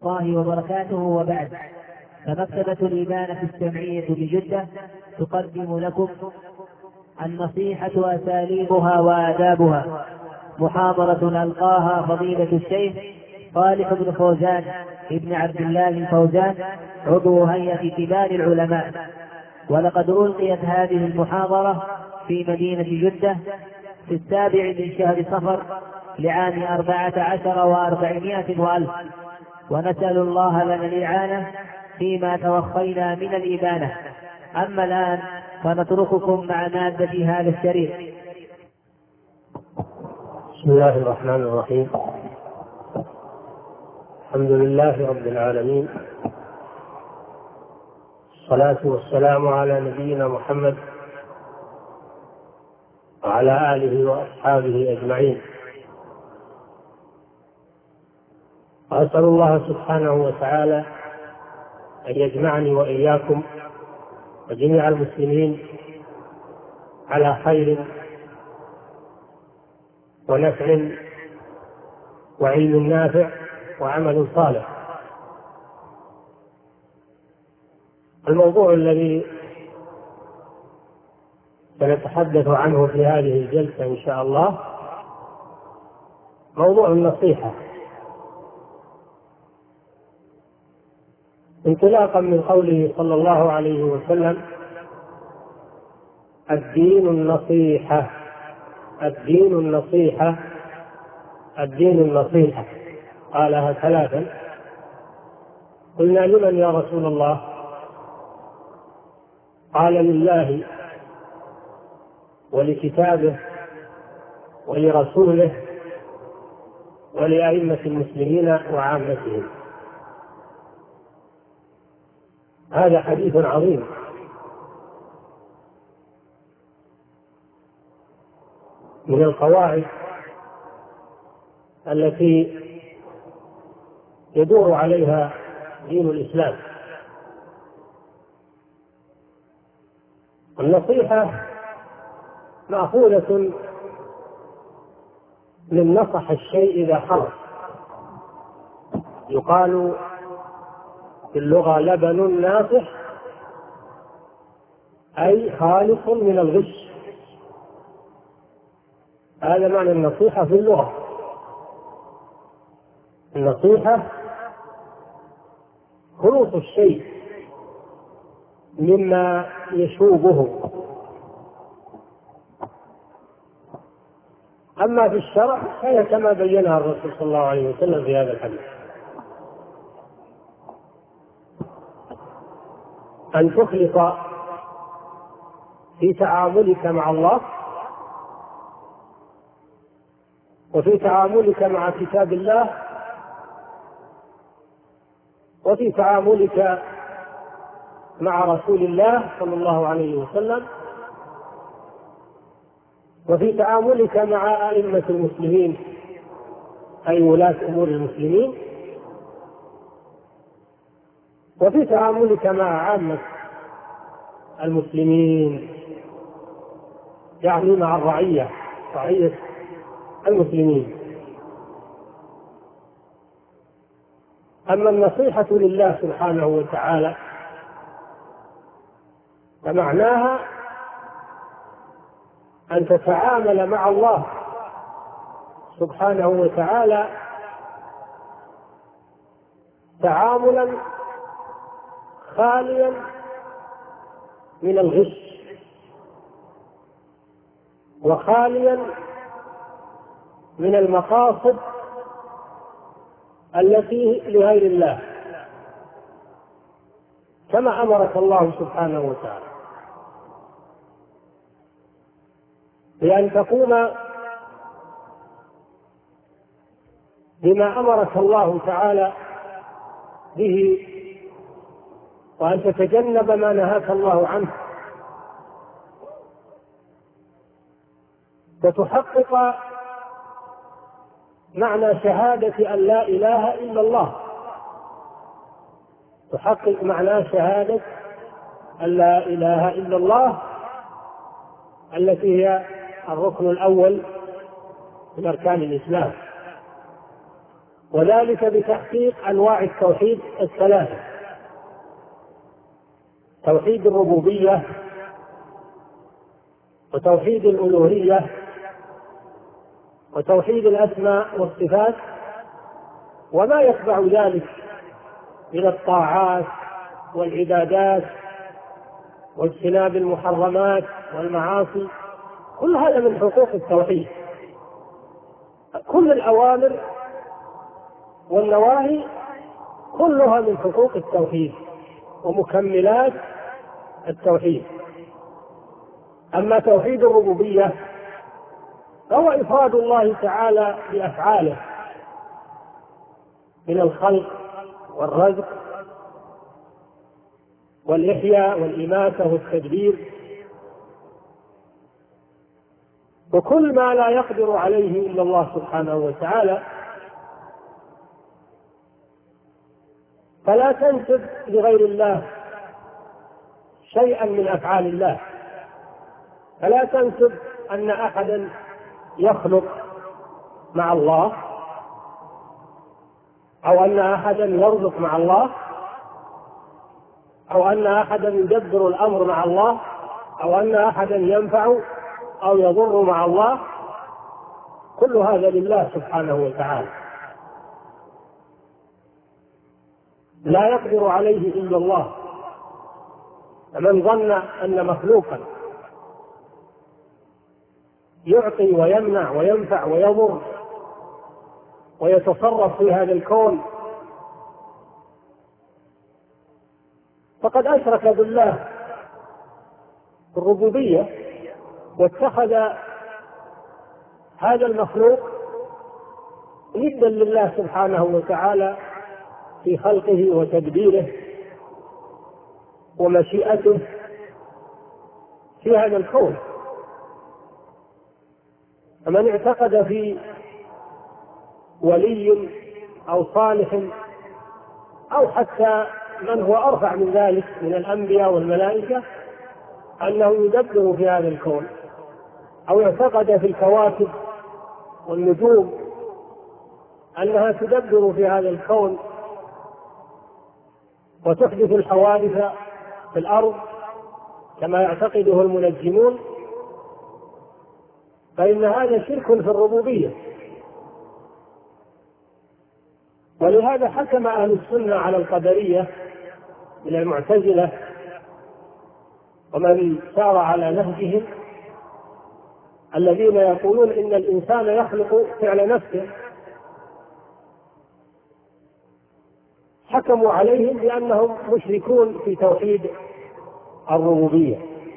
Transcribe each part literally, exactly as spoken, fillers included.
الله وبركاته، وبعد. فمكتبة الإبانة السمعية بجدة تقدم لكم النصيحة وأساليبها وآدابها، محاضرة ألقاها فضيلة الشيخ صالح بن فوزان ابن عبد الله الفوزان عضو هيئة كبار العلماء. ولقد ألقيت هذه المحاضرة في مدينة جدة في السابع من شهر صفر لعام أربعة عشر وأربعمائة وألف، ونسأل الله لنا الإعانة فيما توخينا من الإبانة. أما الآن فنترككم مع مادة هذا الشريط. بسم الله الرحمن الرحيم. الحمد لله رب العالمين، الصلاة والسلام على نبينا محمد وعلى آله وأصحابه أجمعين. وأسأل الله سبحانه وتعالى أن يجمعني وإياكم وجميع المسلمين على خير ونفع وعلم نافع وعمل صالح. الموضوع الذي سنتحدث عنه في هذه الجلسة إن شاء الله موضوع النصيحة، انطلاقا من قوله صلى الله عليه وسلم: الدين النصيحة، الدين النصيحة، الدين النصيحة. قالها ثلاثا. قلنا: لمن يا رسول الله؟ قال: لله ولكتابه ولرسوله ولأئمة المسلمين وعامتهم. هذا حديث عظيم من القواعد التي يدور عليها دين الإسلام. النصيحة مأخوذة من نصح الشيء إذا خرج. يقال في اللغة: لبن ناصح، أي خالص من الغش. هذا معنى النصيحة في اللغة. النصيحة خلوص الشيء مما يشوبه. أما في الشرع فهي كما بينها الرسول صلى الله عليه وسلم في هذا الحديث: أن تخلص في تعاملك مع الله، وفي تعاملك مع كتاب الله، وفي تعاملك مع رسول الله صلى الله عليه وسلم، وفي تعاملك مع أئمة المسلمين أي ولاة أمور المسلمين، وفي تعاملك مع عامة المسلمين، يعني مع الرعية، رعية المسلمين. أما النصيحة لله سبحانه وتعالى فمعناها أن تتعامل مع الله سبحانه وتعالى تعاملا خاليا من الغش وخاليا من المقاصد التي لغير الله، كما أمرك الله سبحانه وتعالى بأن تقوم بما أمرك الله تعالى به، وأن تتجنب ما نهاك الله عنه، وتحقق معنى شهادة أن لا إله إلا الله، تحقق معنى شهادة أن لا إله إلا الله التي هي الركن الأول من أركان الإسلام. وذلك بتحقيق أنواع التوحيد الثلاثة: توحيد الربوبية، وتوحيد الألوهية، وتوحيد الأسماء والصفات، وما يتبع ذلك من الطاعات والعبادات واجتناب المحرمات والمعاصي. كل هذا من حقوق التوحيد. كل الأوامر والنواهي كلها من حقوق التوحيد ومكملات التوحيد. أما توحيد الربوبية فهو إفراد الله تعالى بأفعاله من الخلق والرزق والإحياء والإماتة والتدبير، وكل ما لا يقدر عليه إلا الله سبحانه وتعالى. فلا تنسب لغير الله شيئا من أفعال الله، فلا تنسب أن أحدا يخلق مع الله، أو أن أحدا يرزق مع الله، أو أن أحدا يدبر الأمر مع الله، أو أن أحدا ينفع أو يضر مع الله. كل هذا لله سبحانه وتعالى، لا يقدر عليه إلا الله. فمن ظن أن مخلوقا يعطي ويمنع وينفع ويضر ويتصرف في هذا الكون فقد أشرك بالله الربوبية، واتخذ هذا المخلوق ندا لله سبحانه وتعالى في خلقه وتدبيره ومشيئته في هذا الكون. فمن اعتقد في ولي أو صالح أو حتى من هو أرفع من ذلك من الأنبياء والملائكة أنه يدبر في هذا الكون، أو اعتقد في الكواكب والنجوم أنها تدبر في هذا الكون وتحدث الحوادث في الأرض كما يعتقده المنجمون، فإن هذا شرك في الربوبية. ولهذا حكم أهل السنة على القدرية من المعتزلة ومن سار على نهجهم الذين يقولون إن الإنسان يخلق فعل نفسه، حكموا عليهم بأنهم مشركون في توحيد الربوبية.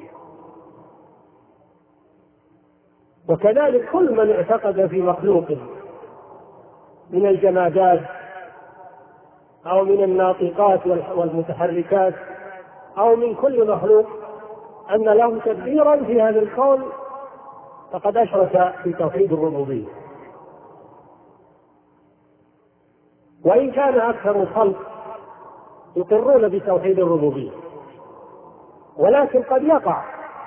وكذلك كل من اعتقد في مخلوق من الجمادات أو من الناطقات والمتحركات أو من كل مخلوق أن له تدبيرا في هذا الكون فقد أشرك في توحيد الربوبية. وإن كان أكثر الخلق يقرون بتوحيد الربوبية، ولكن قد يقع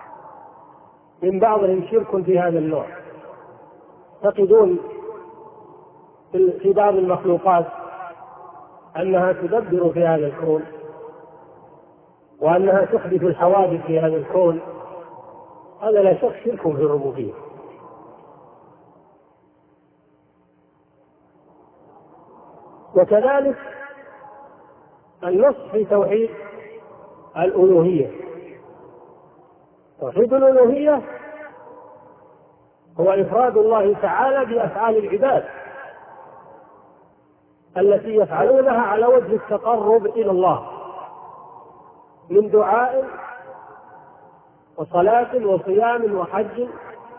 من بعضهم شرك في هذا النوع. يعتقدون في بعض المخلوقات أنها تدبر في هذا الكون وأنها تحدث الحوادث في هذا الكون. هذا لا شك شرك في الربوبية. وكذلك النص في توحيد الألوهية. توحيد الألوهية هو إفراد الله تعالى بأفعال العباد التي يفعلونها على وجه التقرب إلى الله من دعاء وصلاة وصيام وحج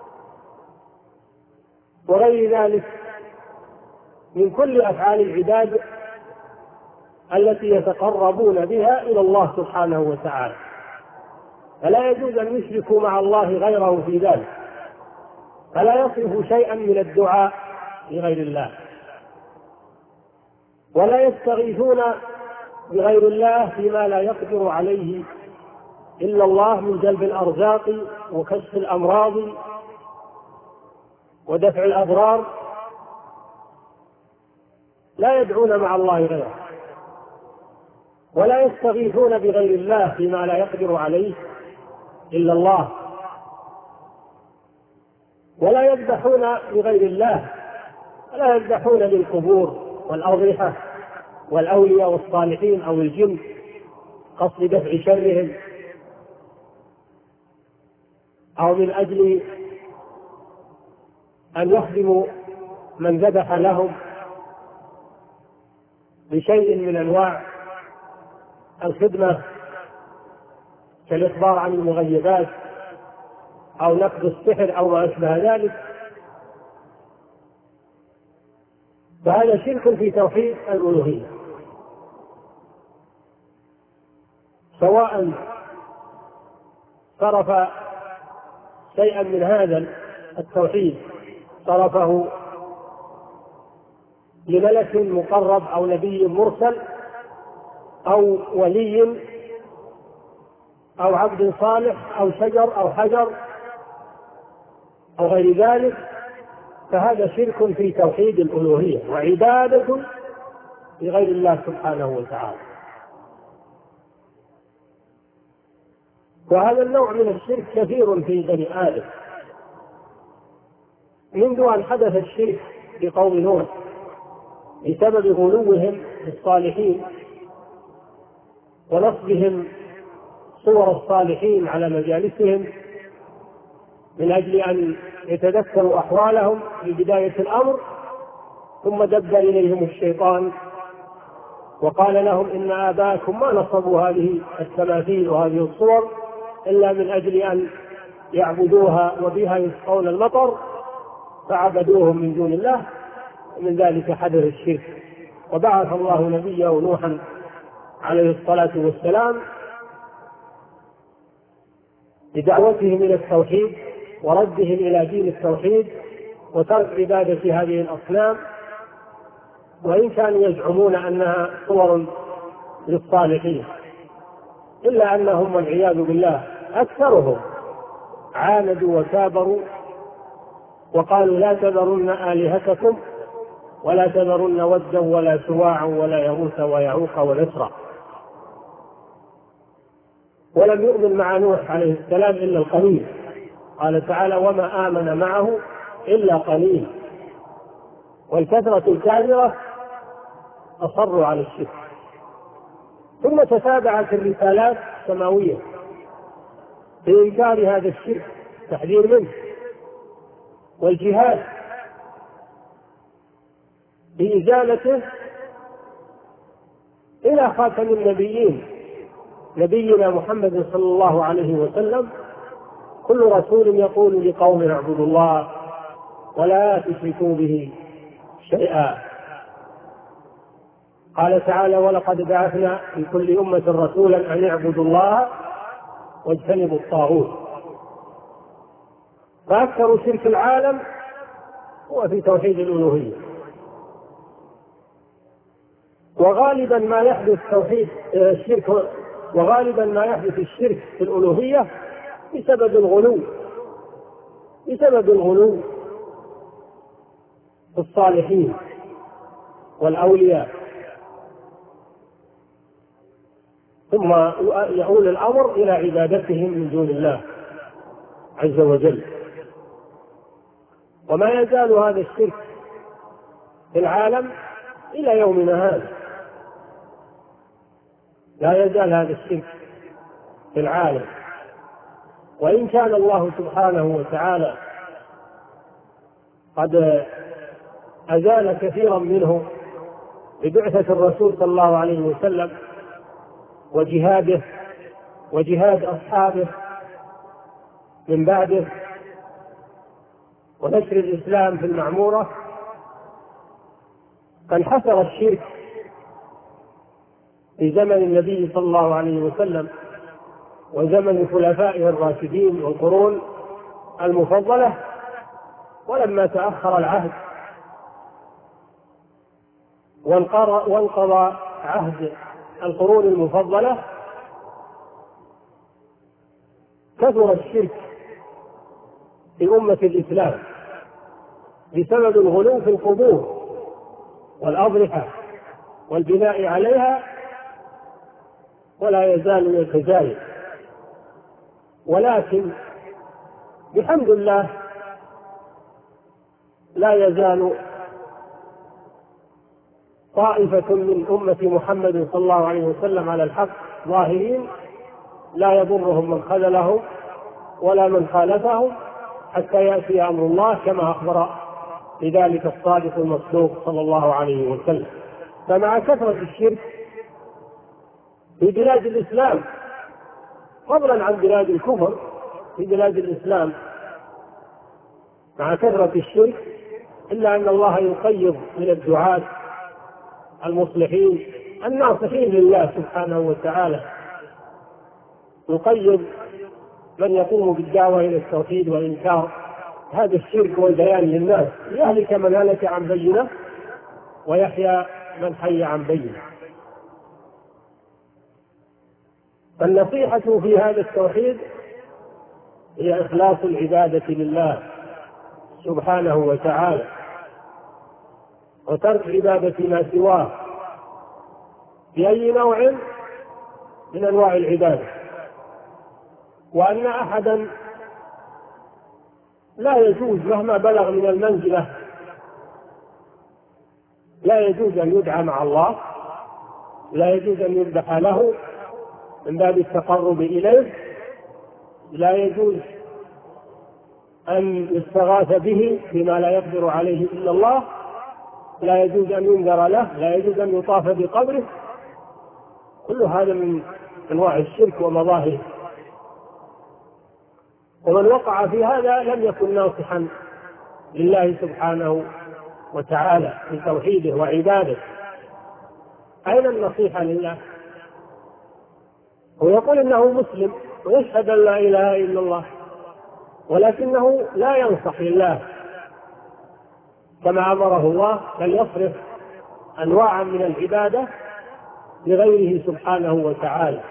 وغير ذلك من كل أفعال العباد التي يتقربون بها إلى الله سبحانه وتعالى. فلا يجوز أن يشركوا مع الله غيره في ذلك، فلا يصرف شيئا من الدعاء لغير الله، ولا يستغيثون بغير الله فيما لا يقدر عليه إلا الله من جلب الأرزاق وكشف الأمراض ودفع الأضرار. لا يدعون مع الله غيره، ولا يستغيثون بغير الله فيما لا يقدر عليه إلا الله، ولا يذبحون لغير الله، ولا يذبحون للقبور والأضرحة والأولياء والصالحين أو الجن قصد دفع شرهم، أو من أجل أن يخدموا من ذبح لهم بشيء من أنواع الخدمة كالإخبار عن المغيبات أو نقض السحر أو ما أشبه ذلك. فهذا شرك في توحيد الألوهية، سواء صرف شيئا من هذا التوحيد صرفه لملك مقرب أو نبي مرسل أو ولي أو عبد صالح أو شجر أو حجر أو غير ذلك، فهذا شرك في توحيد الألوهية وعبادة لغير الله سبحانه وتعالى. وهذا النوع من الشرك كثير في بني آدم، منذ أن حدث الشرك بقوم نوح بسبب غلوهم في الصالحين ونصبهم صور الصالحين على مجالسهم من أجل أن يتذكروا أحوالهم في بداية الأمر، ثم دب إليهم الشيطان وقال لهم إن آباءكم ما نصبوا هذه التماثيل وهذه الصور إلا من أجل أن يعبدوها وبها يسقون المطر، فعبدوهم من دون الله، ومن ذلك حدث الشرك. وبعث الله نبيه نوحا عليه الصلاة والسلام بدعوتهم إلى التوحيد وردهم إلى دين التوحيد وترك عبادة هذه الأصنام، وإن كانوا يزعمون أنها صور للصالحين، إلا أنهم والعياذ بالله أكثرهم عاندوا وكابروا وقالوا لا تذرن آلهتكم ولا تذرن ودا ولا سواعا ولا يغوث ويعوق ونسرا. ولم يؤمن مع نوح عليه السلام إلا القليل، قال تعالى وما آمن معه إلا قليل، والكثرة الكاذبة أصروا على الشرك. ثم تتابعت الرسالات السماوية في إنكار هذا الشرك، تحذير منه، والجهاد بإزالته إلى خاتم النبيين نبينا محمد صلى الله عليه وسلم. كل رسول يقول لقوم اعبدوا الله ولا تشركوا به شيئا. قال تعالى ولقد بعثنا في كل أمة رسولا أن اعبدوا الله واجتنبوا الطاغوت. فأكثر شرك العالم هو في توحيد الألوهية، وغالبا ما يحدث توحيد الشرك وغالبا ما يحدث الشرك في الألوهية بسبب الغلو بسبب الغلو في الصالحين والأولياء، ثم يؤول الأمر إلى عبادتهم من دون الله عز وجل. وما يزال هذا الشرك في العالم إلى يومنا هذا، لا يزال هذا الشرك في العالم، وإن كان الله سبحانه وتعالى قد أزال كثيرا منه ببعثة الرسول صلى الله عليه وسلم وجهاده وجهاد أصحابه من بعده ونشر الإسلام في المعمورة، فانحصر الشرك في زمن النبي صلى الله عليه وسلم وزمن خلفائه الراشدين والقرون المفضلة. ولما تأخر العهد وانقضى عهد القرون المفضلة كثر الشرك في أمة الإسلام بسبب الغلو في القبور والأضرحة والبناء عليها، ولا يزال يتزايد. ولكن بحمد الله لا يزال طائفة من أمة محمد صلى الله عليه وسلم على الحق ظاهرين، لا يضرهم من خذلهم ولا من خالفهم حتى يأتي أمر الله، كما أخبر بذلك الصادق المصدوق صلى الله عليه وسلم. فمع كثرة الشرك في بلاد الإسلام، فضلا عن بلاد الكفر، في بلاد الإسلام مع كثرة الشرك، إلا أن الله يقيض من الدعاة المصلحين الناصحين لله سبحانه وتعالى، يقيض من يقوم بالدعوة إلى التوحيد وإنكار هذا الشرك والبيان للناس، ليهلك من هلك عن بينة ويحيى من حي عن بينة. فالنصيحة في هذا التوحيد هي إخلاص العبادة لله سبحانه وتعالى، وترك عبادة ما سواه بأي نوع من أنواع العبادة، وأن أحدا لا يجوز مهما بلغ من المنزلة، لا يجوز أن يدعى مع الله، لا يجوز أن يذبح له من باب التقرب إليه، لا يجوز أن يستغاث به بما لا يقدر عليه إلا الله، لا يجوز أن ينذر له، لا يجوز أن يطاف بقبره. كل هذا من أنواع الشرك ومظاهره، ومن وقع في هذا لم يكن ناصحا لله سبحانه وتعالى في توحيده وعباده. أين النصيحة لله؟ هو يقول إنه مسلم ويشهد أن لا إله إلا الله، ولكنه لا ينصح لله كما أمره الله، بل يصرف أنواعا من العبادة لغيره سبحانه وتعالى.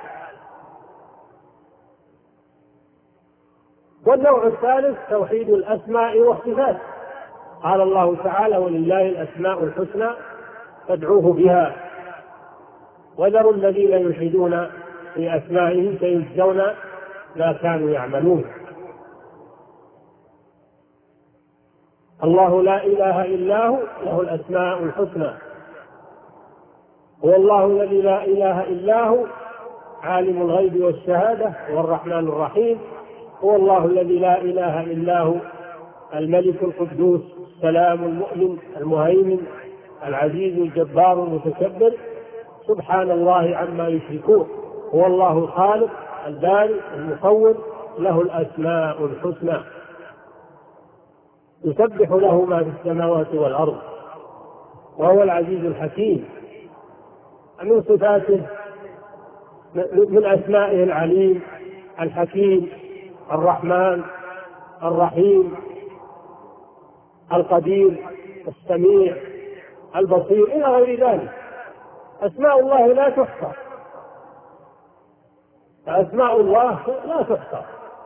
والنوع الثالث توحيد الأسماء والصفات. قال الله تعالى: ولله الأسماء الحسنى فادعوه بها وذروا الذين يلحدون في أسمائه سيجزون ما كانوا يعملون. الله لا إله إلا هو له الأسماء الحسنى، هو الله الذي لا إله إلا هو عالم الغيب والشهادة هو الرحمن الرحيم، هو الله الذي لا إله إلا هو الملك القدوس السلام المؤمن المهيمن العزيز الجبار المتكبر سبحان الله عما يشركون، هو الله الخالق البارئ المصور له الأسماء الحسنى، يسبح له ما في السماوات والأرض وهو العزيز الحكيم. من صفاته من أسمائه العليم الحكيم الرحمن الرحيم القدير السميع البصير إلى غير ذلك. أسماء الله لا تحصى، أسماء الله لا تحصى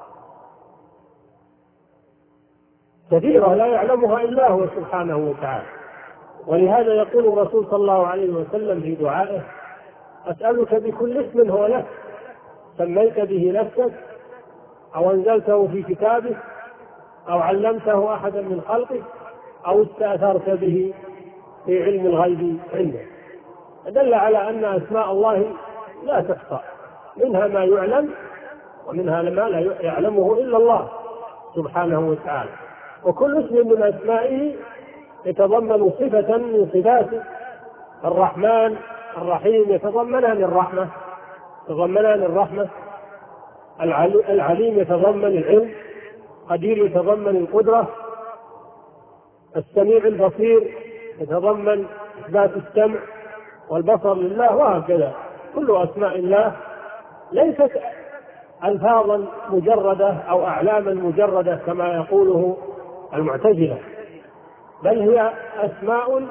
كثيرة لا يعلمها إلا هو سبحانه وتعالى. ولهذا يقول الرسول صلى الله عليه وسلم في دعائه: أسألك بكل اسم هو لك سميت به نفسك أو أنزلته في كتابك أو علمته أحدا من خلقك أو استأثرت به في علم الغيب عندك. دل على أن أسماء الله لا تحصى، منها ما يعلم ومنها ما لا يعلمه إلا الله سبحانه وتعالى. وكل اسم من أسمائه يتضمن صفة من صفاته. الرحمن الرحيم يتضمنان الرحمة يتضمنان الرحمة، العليم يتضمن العلم، قدير يتضمن القدرة، السميع البصير يتضمن إثبات السمع والبصر لله، وهكذا. كل أسماء الله ليست ألفاظا مجردة أو أعلاما مجردة كما يقوله المعتزلة، بل هي أسماء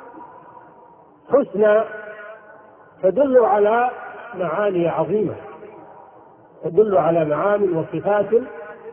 حسنى تدل على معاني عظيمة، تدل على معاني وصفات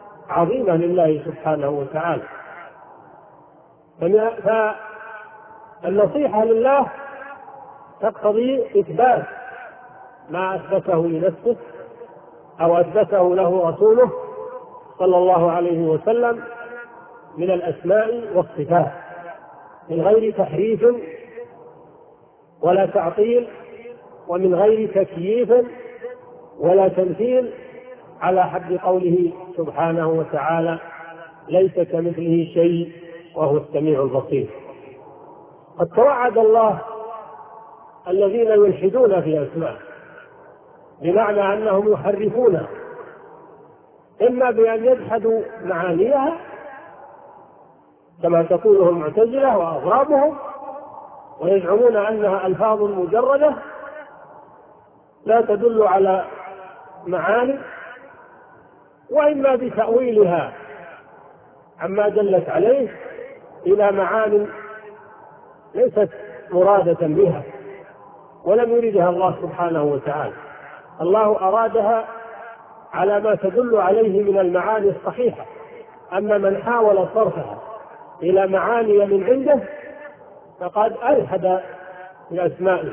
عظيمة لله سبحانه وتعالى. النصيحة لله تقتضي إثبات ما أثبته لنفسه أو أثبته له رسوله صلى الله عليه وسلم من الأسماء والصفات من غير تحريف ولا تعطيل، ومن غير تكييف ولا تمثيل، على حد قوله سبحانه وتعالى: ليس كمثله شيء وهو السميع البصير. قد توعد الله الذين يلحدون في أسماءه، بمعنى أنهم يحرفونها، إما بأن يجحدوا معانيها كما تقوله المعتزلة وأضرابهم ويزعمون أنها ألفاظ مجردة لا تدل على معاني، وإما بتأويلها عما دلت عليه إلى معاني ليست مرادة بها ولم يردها الله سبحانه وتعالى. الله أرادها على ما تدل عليه من المعاني الصحيحة، أما من حاول صرفها إلى معاني من عنده فقد ألحد بأسمائه.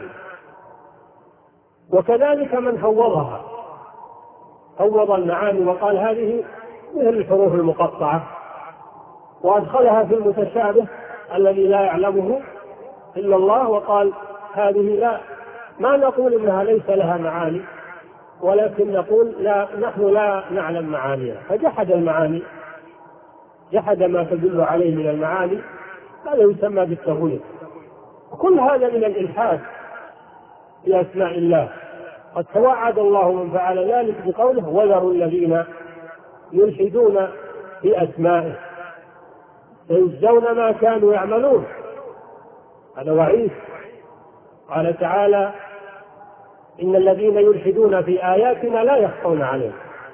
وكذلك من فوضها، فوض المعاني وقال هذه مثل الحروف المقطعة، وأدخلها في المتشابه الذي لا يعلمه إلا الله، وقال هذه لا ما نقول إنها ليس لها معاني، ولكن نقول لا نحن لا نعلم معانيها، فجحد المعاني، جحد ما تدل عليه من المعاني، هذا يسمى بالتغوير. وكل هذا من الإلحاد في أسماء الله. قد توعد الله من فعل ذلك بقوله: وذروا الذين يلحدون في أسمائه سيجزون ما كانوا يعملون. هذا وعيد. قال تعالى: إن الذين يلحدون في آياتنا لا يخفون عليه.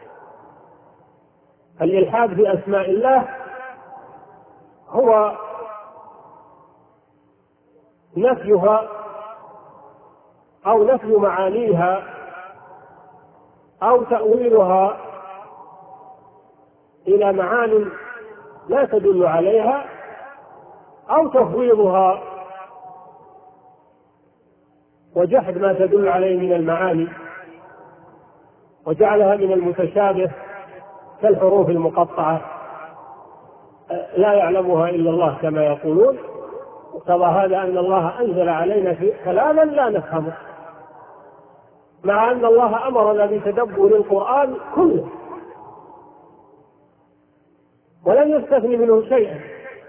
الإلحاد في أسماء الله هو نفيها أو نفي معانيها أو تأويلها إلى معاني لا تدل عليها، أو تفويضها وجحد ما تدل عليه من المعاني وجعلها من المتشابه كالحروف المقطعة لا يعلمها إلا الله كما يقولون. وقضى هذا أن الله أنزل علينا في كلاما لا نفهمه، مع أن الله أمرنا بتدبر القرآن كله ولم يستثني منه شيئا،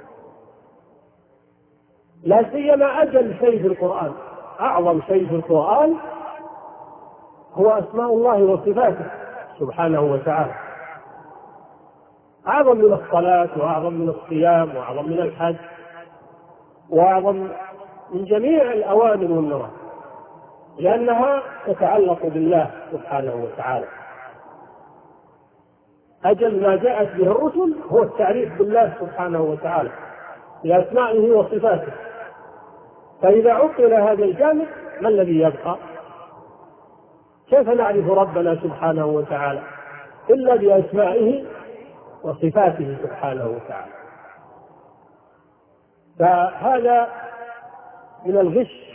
لا سيما أجل شيء في القرآن، أعظم شيء في القرآن هو أسماء الله وصفاته سبحانه وتعالى، أعظم من الصلاة وأعظم من الصيام وأعظم من الحج وأعظم من جميع الأوامر والنواهي، لأنها تتعلق بالله سبحانه وتعالى. أجل ما جاءت به الرسل هو التعريف بالله سبحانه وتعالى بأسمائه وصفاته، فإذا عطل هذا الجانب ما الذي يبقى؟ كيف نعرف ربنا سبحانه وتعالى إلا بأسمائه وصفاته سبحانه وتعالى؟ فهذا من الغش،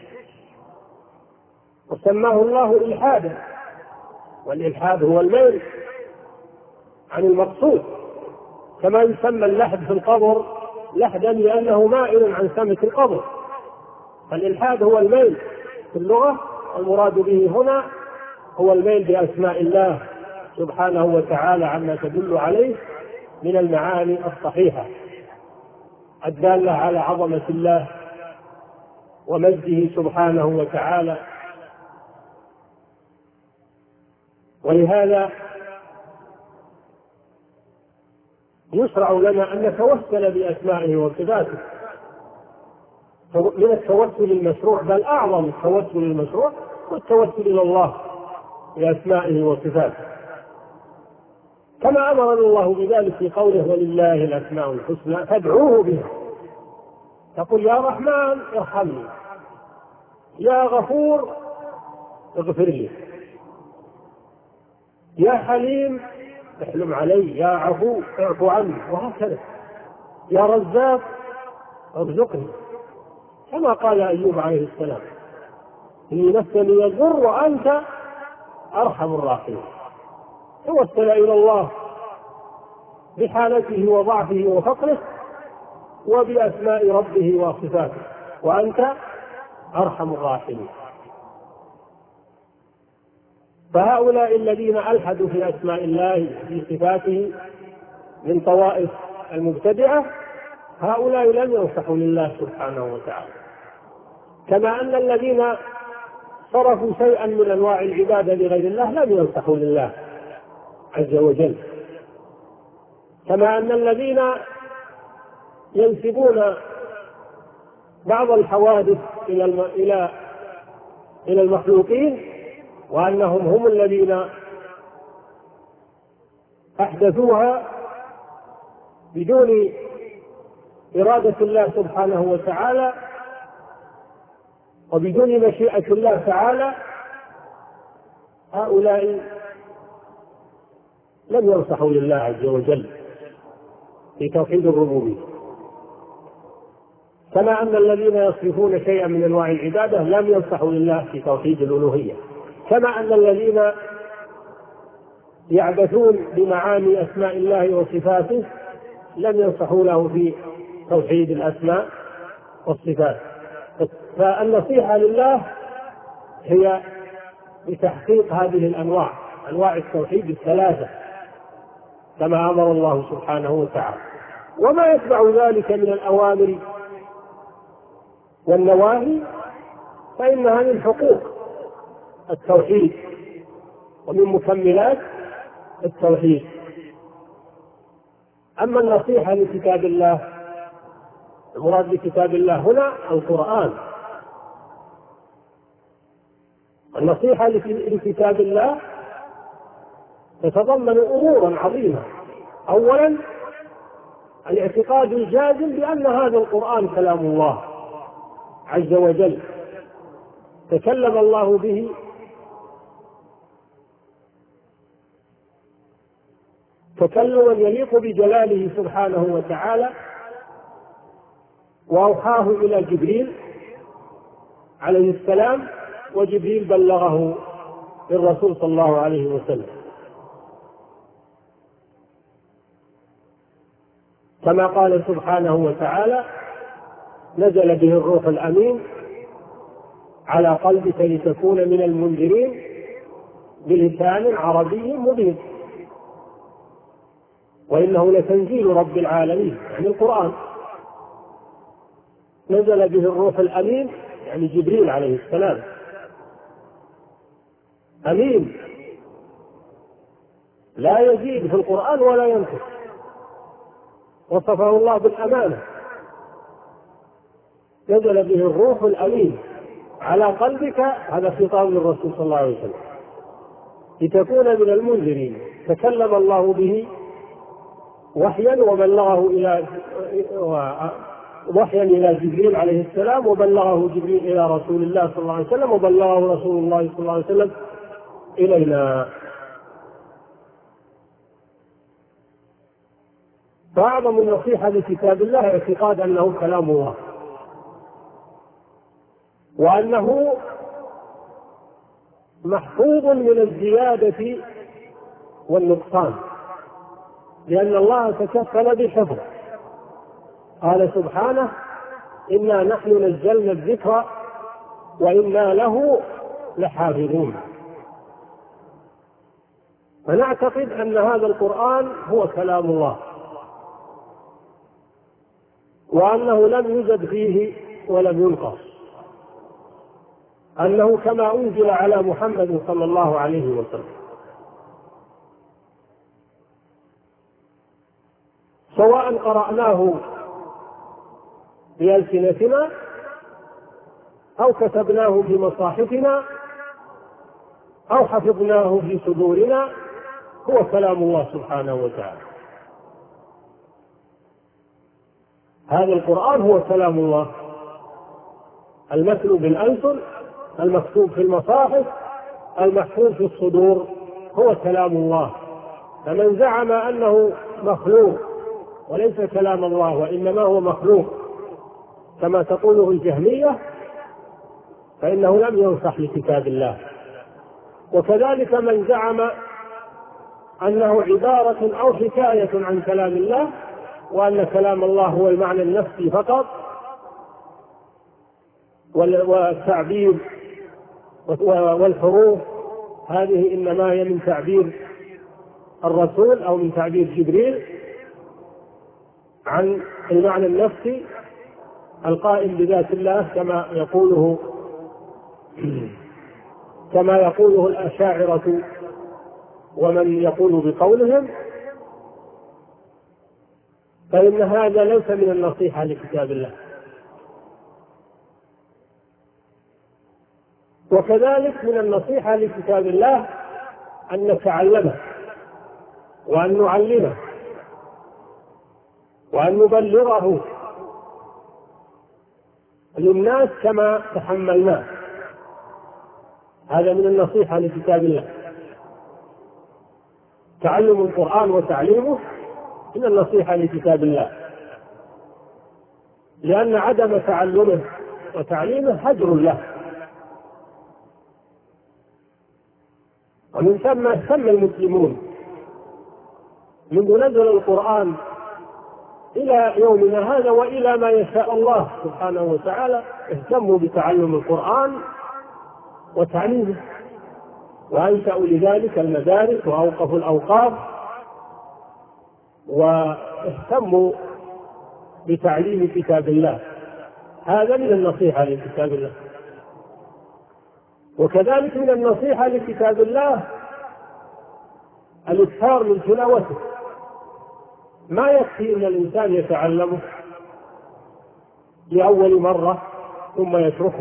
وسماه الله إلحادا، والإلحاد هو الميل عن المقصود، كما يسمى اللحد في القبر لحدا لأنه مائل عن سمة القبر. فالإلحاد هو الميل في اللغة، والمراد به هنا هو الميل بأسماء الله سبحانه وتعالى عما تدل عليه من المعاني الصحيحة الدالة على عظمة الله ومجده سبحانه وتعالى. ولهذا يشرع لنا أن نتوسل بأسمائه وصفاته، من التوسل المشروع، بل أعظم التوسل المشروع والتوسل إلى الله بأسمائه وصفاته، كما أمرنا الله بذلك في قوله: ولله الأسماء الحسنى فادعوه بها. تقول: يا رحمن ارحمني، يا غفور اغفر لي، يا حليم احلم علي، يا عفو اعف عني، وهكذا، يا رزاق ارزقني. كما قال أيوب عليه السلام: إني مسني الضر وأنت أرحم الراحمين. توسل إلى الله بحالته وضعفه وفقره وبأسماء ربه وصفاته: وأنت أرحم الراحمين. فهؤلاء الذين ألحدوا في أسماء الله في صفاته من طوائف المبتدعة، هؤلاء لم ينصحوا لله سبحانه وتعالى، كما أن الذين صرفوا شيئا من أنواع العبادة لغير الله لم ينصحوا لله عز وجل، كما أن الذين ينسبون بعض الحوادث إلى إلى إلى المخلوقين وأنهم هم الذين أحدثوها بدون إرادة الله سبحانه وتعالى وبدون مشيئة الله تعالى، هؤلاء لم ينصحوا لله عز وجل في توحيد الربوبية، كما أن الذين يصرفون شيئا من أنواع العبادة لم ينصحوا لله في توحيد الألوهية، كما أن الذين يعبثون بمعاني أسماء الله وصفاته لم ينصحوا له في توحيد الأسماء والصفات. فالنصيحة لله هي بتحقيق هذه الأنواع، أنواع التوحيد الثلاثة كما أمر الله سبحانه وتعالى، وما يتبع ذلك من الأوامر والنواهي فإنها من حقوق التوحيد ومن مكملات التوحيد. أما النصيحة لكتاب الله، المراد بكتاب الله هنا القرآن. النصيحة لكتاب الله تتضمن أمورا عظيمة. أولا الاعتقاد الجازم بأن هذا القرآن كلام الله عز وجل، تكلم الله به تكلما يليق بجلاله سبحانه وتعالى، وأوحاه إلى جبريل عليه السلام، وجبريل بلغه للرسول صلى الله عليه وسلم، كما قال سبحانه وتعالى: نزل به الروح الأمين على قلبك لتكون من المنذرين بلسان عربي مبين، وإنه لتنزيل رب العالمين، يعني القرآن. نزل به الروح الأمين يعني جبريل عليه السلام، أمين لا يزيد في القرآن ولا ينقص، وصفه الله بالأمانة. نزل به الروح الأمين على قلبك، هذا خطاب للرسول صلى الله عليه وسلم، لتكون من المنذرين. تكلم الله به وحيا وبلغه إلى وحيا إلى جبريل عليه السلام، وبلغه جبريل إلى رسول الله صلى الله عليه وسلم، وبلغه رسول الله صلى الله عليه وسلم إلينا. فأعظم النصيحة لكتاب الله اعتقاد أنه كلام الله، وأنه محفوظ من الزيادة والنقصان، لأن الله تكفل بحفظه. قال سبحانه: إنا نحن نزلنا الذكر وإنا له لحافظون. فنعتقد أن هذا القرآن هو كلام الله، وأنه لم يزد فيه ولم ينقص، أنه كما أنزل على محمد صلى الله عليه وسلم، سواء قرأناه بألسنتنا أو كتبناه في مصاحفنا أو حفظناه في صدورنا، هو كلام الله سبحانه وتعالى. هذا القرآن هو كلام الله، المتلو بالألسن، المكتوب في المصاحف، المحفوظ في الصدور، هو كلام الله. فمن زعم أنه مخلوق وليس كلام الله وإنما هو مخلوق كما تقوله الجهمية فإنه لم ينصح لكتاب الله. وكذلك من زعم أنه عبارة أو حكاية عن كلام الله، وأن كلام الله هو المعنى النفسي فقط، والتعبير والحروف هذه إنما هي من تعبير الرسول أو من تعبير جبريل عن المعنى النفسي القائم بذات الله، كما يقوله كما يقوله الأشاعرة ومن يقول بقولهم، فإن هذا ليس من النصيحة لكتاب الله. وكذلك من النصيحة لكتاب الله أن نتعلمه وأن نعلمه وأن نبلغه للناس كما تحملناه. هذا من النصيحة لكتاب الله. تعلم القرآن وتعليمه من النصيحة لكتاب الله، لأن عدم تعلمه وتعليمه هجر له. ومن ثم اهتم المسلمون منذ نزل القرآن إلى يومنا هذا وإلى ما يشاء الله سبحانه وتعالى اهتموا بتعلم القرآن وتعليمه، وأنشأوا لذلك المدارس وأوقفوا الأوقاف واهتموا بتعليم كتاب الله. هذا من النصيحة لكتاب الله. وكذلك من النصيحة لكتاب الله الإكثار من تلاوته. ما يكفي أن الإنسان يتعلمه لأول مرة ثم يتركه،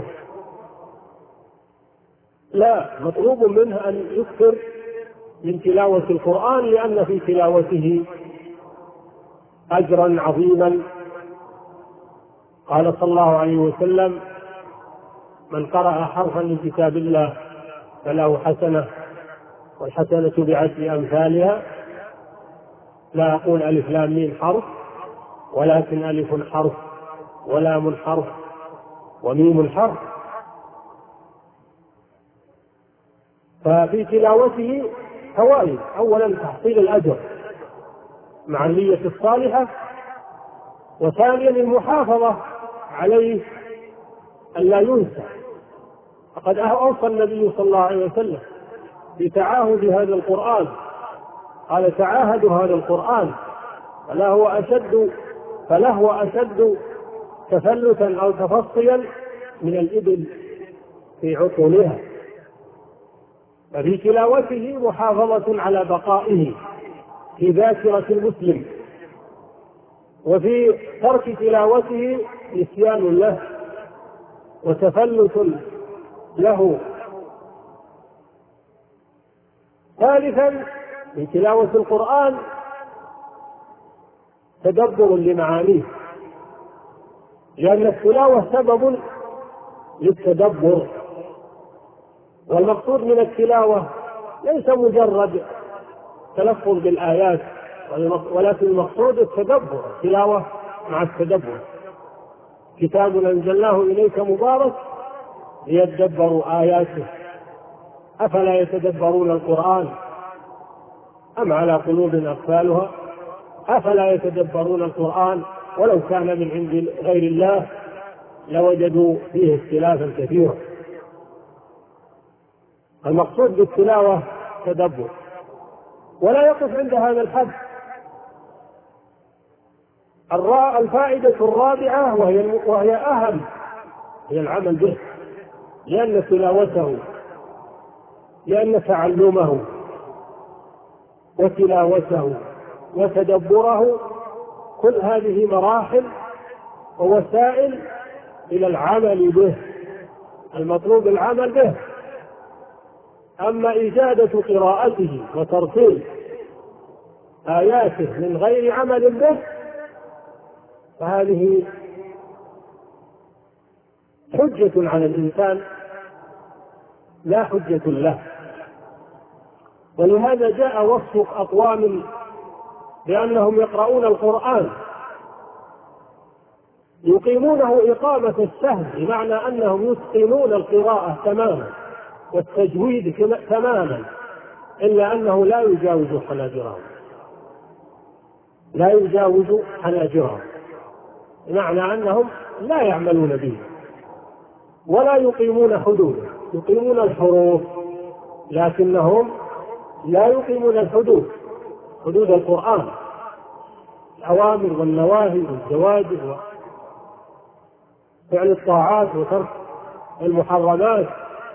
لا، مطلوب منه أن يكثر من تلاوة القرآن، لأن في تلاوته أجرا عظيما. قال صلى الله عليه وسلم: من قرأ حرفا من كتاب الله فله حسنة، والحسنة بعشر أمثالها. لا أقول ألف لام ميم حرف، ولكن ألف حرف ولام حرف وميم حرف. ففي تلاوته فوائد: أولا تحصيل الأجر مع النية الصالحة، وثانيا المحافظة عليه ألا ينسى. فقد أوصى النبي صلى الله عليه وسلم بتعاهد هذا القرآن، قال: تعاهدوا هذا القرآن فلهو أشد فلهو أشد تفلتا أو تفصيا من الإبل في عقولها. ففي تلاوته محافظة على بقائه في ذاكرة المسلم، وفي ترك تلاوته نسيان له وتفلت له. ثالثا من تلاوة القرآن تدبر لمعانيه، لأن التلاوة سبب للتدبر. والمقصود من التلاوة ليس مجرد تلفظ بالآيات، ولكن المقصود التدبر، التلاوة مع التدبر. كتاب أنزلناه إليك مبارك ليدبروا آياته أفلا يتدبرون القرآن أم على قلوب أقفالها أفلا يتدبرون القرآن ولو كان من عند غير الله لوجدوا فيه اختلافا كثيرا. المقصود بالتلاوة تدبر. ولا يقف عند هذا الحد. الفائدة الرابعة وهي, وهي أهم هي العمل به، لأن تلاوته لأن تعلمه وتلاوته وتدبره كل هذه مراحل ووسائل إلى العمل به. المطلوب العمل به. أما إجادة قراءته وترتيل آياته من غير عمل به فهذه حجة على الإنسان لا حجة له. ولهذا جاء وصف أقوام بأنهم يقرؤون القرآن يقيمونه إقامة السهل، بمعنى أنهم يتقنون القراءة تماما والتجويد تماما، إلا أنه لا يجاوز حناجرهم، لا يجاوز حناجرهم، بمعنى أنهم لا يعملون به ولا يقيمون حدوده، يقيمون الحروف لكنهم لا يقيمون الحدود، حدود القرآن، الأوامر والنواهي والزواجر وفعل الطاعات وترك المحرمات.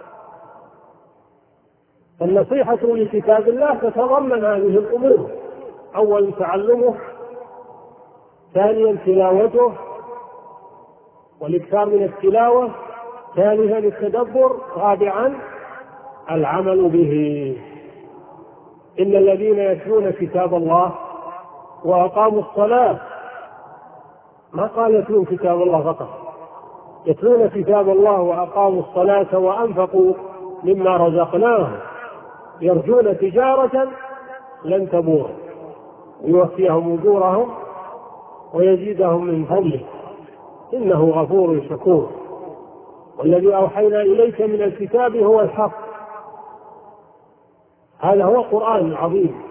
النصيحة لكتاب الله تتضمن هذه الأمور: أولا تعلمه، ثانيا تلاوته والإكثار من التلاوة، ثالثا التدبر، رابعا العمل به. إن الذين يتلون كتاب الله وأقاموا الصلاة، ما قال يتلون كتاب الله فقط، يتلون كتاب الله وأقاموا الصلاة وأنفقوا مما رزقناهم يرجون تجارة لن تبور يوفيهم أجورهم ويزيدهم من فضله إنه غفور شكور. والذي أوحينا إليك من الكتاب هو الحق، هذا هو القرآن العظيم.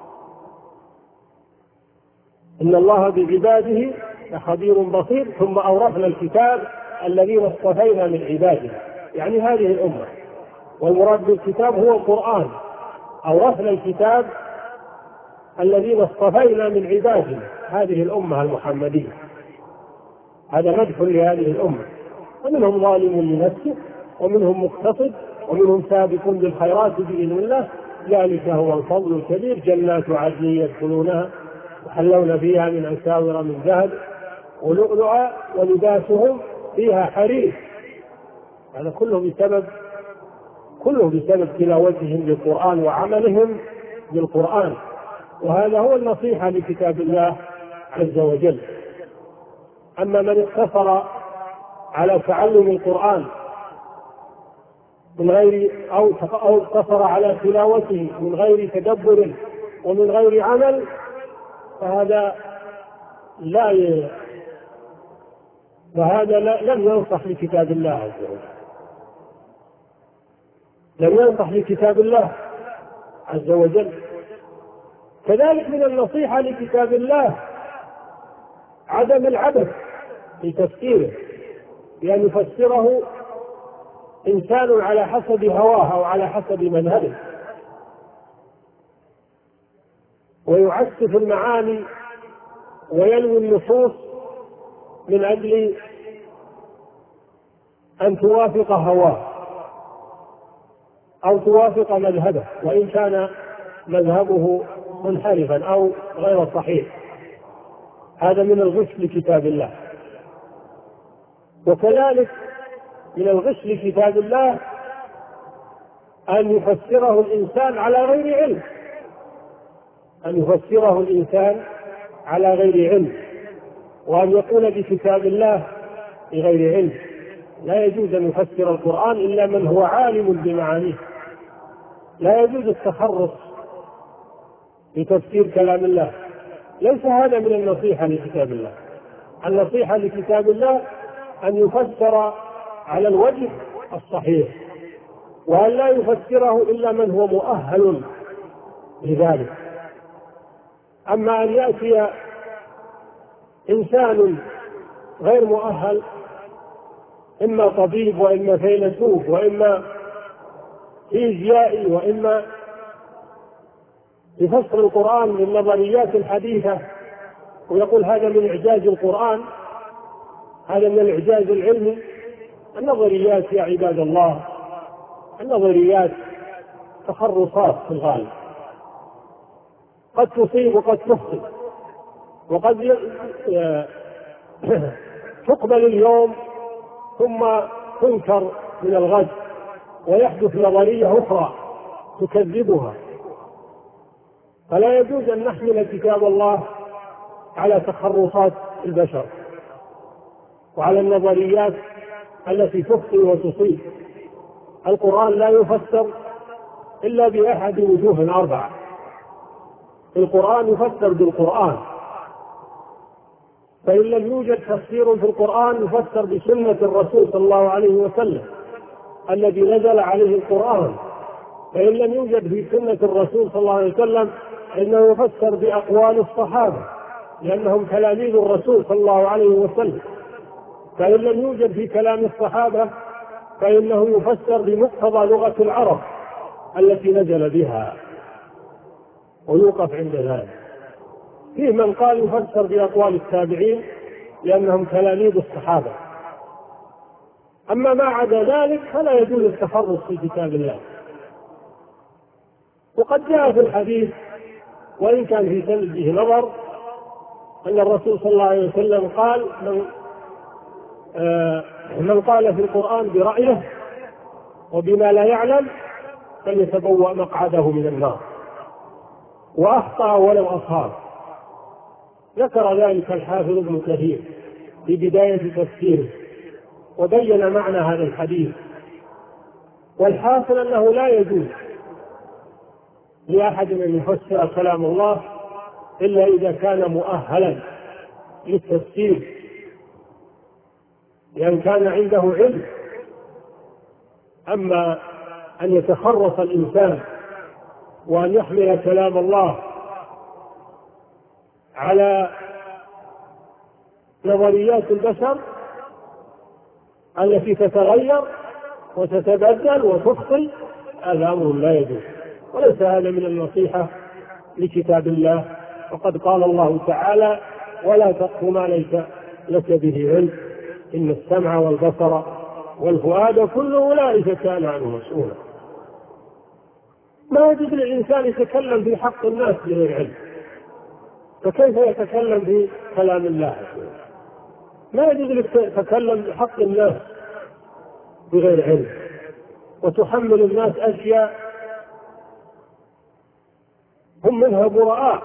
إن الله بعباده لخبير بصير. ثم أورثنا الكتاب الذين اصطفينا من عباده، يعني هذه الأمة، والمراد بالكتاب هو القرآن. أورثنا الكتاب الذين اصطفينا من عباده، هذه الأمة المحمدية، هذا مدح لهذه الأمة. ومنهم ظالم لنفسه ومنهم مقتصد ومنهم سابق بالخيرات بإذن الله، ذلك هو الفضل الكبير. جنات عدن يدخلونها يحلون فيها من أساور من ذهب ولؤلؤا ولباسهم فيها حرير. هذا كله بسبب كله بسبب تلاوتهم للقرآن وعملهم بالقرآن. وهذا هو النصيحة لكتاب الله عز وجل. أما من اقتصر على تعلم القرآن من غير أو اقتصر على تلاوته من غير تدبر ومن غير عمل، فهذا لا ي... فهذا لا... لم ينصح لكتاب الله عز وجل، لم ينصح لكتاب الله عز وجل. كذلك من النصيحة لكتاب الله عدم العبث في تفسيره، بأن يفسره إنسان على حسب هواه أو على حسب منهجه، ويعسف المعاني ويلوي النصوص من أجل أن توافق هواه أو توافق مذهبه، وإن كان مذهبه منحرفا أو غير صحيح. هذا من الغش لكتاب الله. وكذلك من الغش لكتاب الله أن يفسره الإنسان على غير علم، أن يفسره الإنسان على غير علم، وأن يقول بكتاب الله بغير علم. لا يجوز أن يفسر القرآن إلا من هو عالم بمعانيه. لا يجوز التخرص بتفسير كلام الله، ليس هذا من النصيحة لكتاب الله. النصيحة لكتاب الله أن يفسر على الوجه الصحيح، وأن لا يفسره إلا من هو مؤهل لذلك. أما أن يأتي إنسان غير مؤهل، إما طبيب وإما فيلسوف وإما فيزيائي وإما يفسر القرآن للنظريات الحديثة ويقول هذا من إعجاز القرآن، هذا من الإعجاز العلمي. النظريات يا عباد الله، النظريات تخرصات في الغالب، قد تصيب وقد تخطئ، وقد تقبل اليوم ثم تنكر من الغد، ويحدث نظرية أخرى تكذبها. فلا يجوز أن نحمل كتاب الله على تخرصات البشر وعلى النظريات التي تخطئ وتصيب. القرآن لا يفسر إلا بأحد وجوه أربعة. القرآن يفسر بالقرآن، فإن لم يوجد تفسير في القرآن يفسر بسنة الرسول صلى الله عليه وسلم الذي نزل عليه القرآن. فإن لم يوجد في سنة الرسول صلى الله عليه وسلم إنه يفسر بأقوال الصحابة لأنهم تلاميذ الرسول صلى الله عليه وسلم. فإن لم يوجد في كلام الصحابة فإنه يفسر بمقتضى لغة العرب التي نزل بها ويوقف عند ذلك. فيه من قال يفسر بأقوال التابعين لأنهم تلاميذ الصحابة. أما ما عدا ذلك فلا يجوز التفرط في كتاب الله. وقد جاء في الحديث وإن كان في سنده نظر أن الرسول صلى الله عليه وسلم قال من, آه من قال في القرآن برأيه وبما لا يعلم فليتبوأ مقعده من النار، وأخطأ ولو أصاب. ذكر ذلك الحافظ ابن كثير في بداية تفسيره وبين معنى هذا الحديث. والحاصل أنه لا يجوز لأحد أن يفسر كلام الله إلا إذا كان مؤهلا للتفسير، لأن كان عنده علم. أما أن يتخرص الإنسان وأن يحمل كلام الله على نظريات البشر التي تتغير وتتبدل وتخطئ، هذا أمر لا يجوز، وليس هذا من النصيحة لكتاب الله. وقد قال الله تعالى: ولا تقف ما ليس لك به علم إن السمع والبصر والفؤاد كل أولئك كان عنه مسؤولا. ما يجوز للإنسان يتكلم في حق الناس بغير علم، فكيف يتكلم في كلام الله؟ ما يجوز لك تتكلم بحق الناس بغير علم وتحمل الناس أشياء هم منها براء،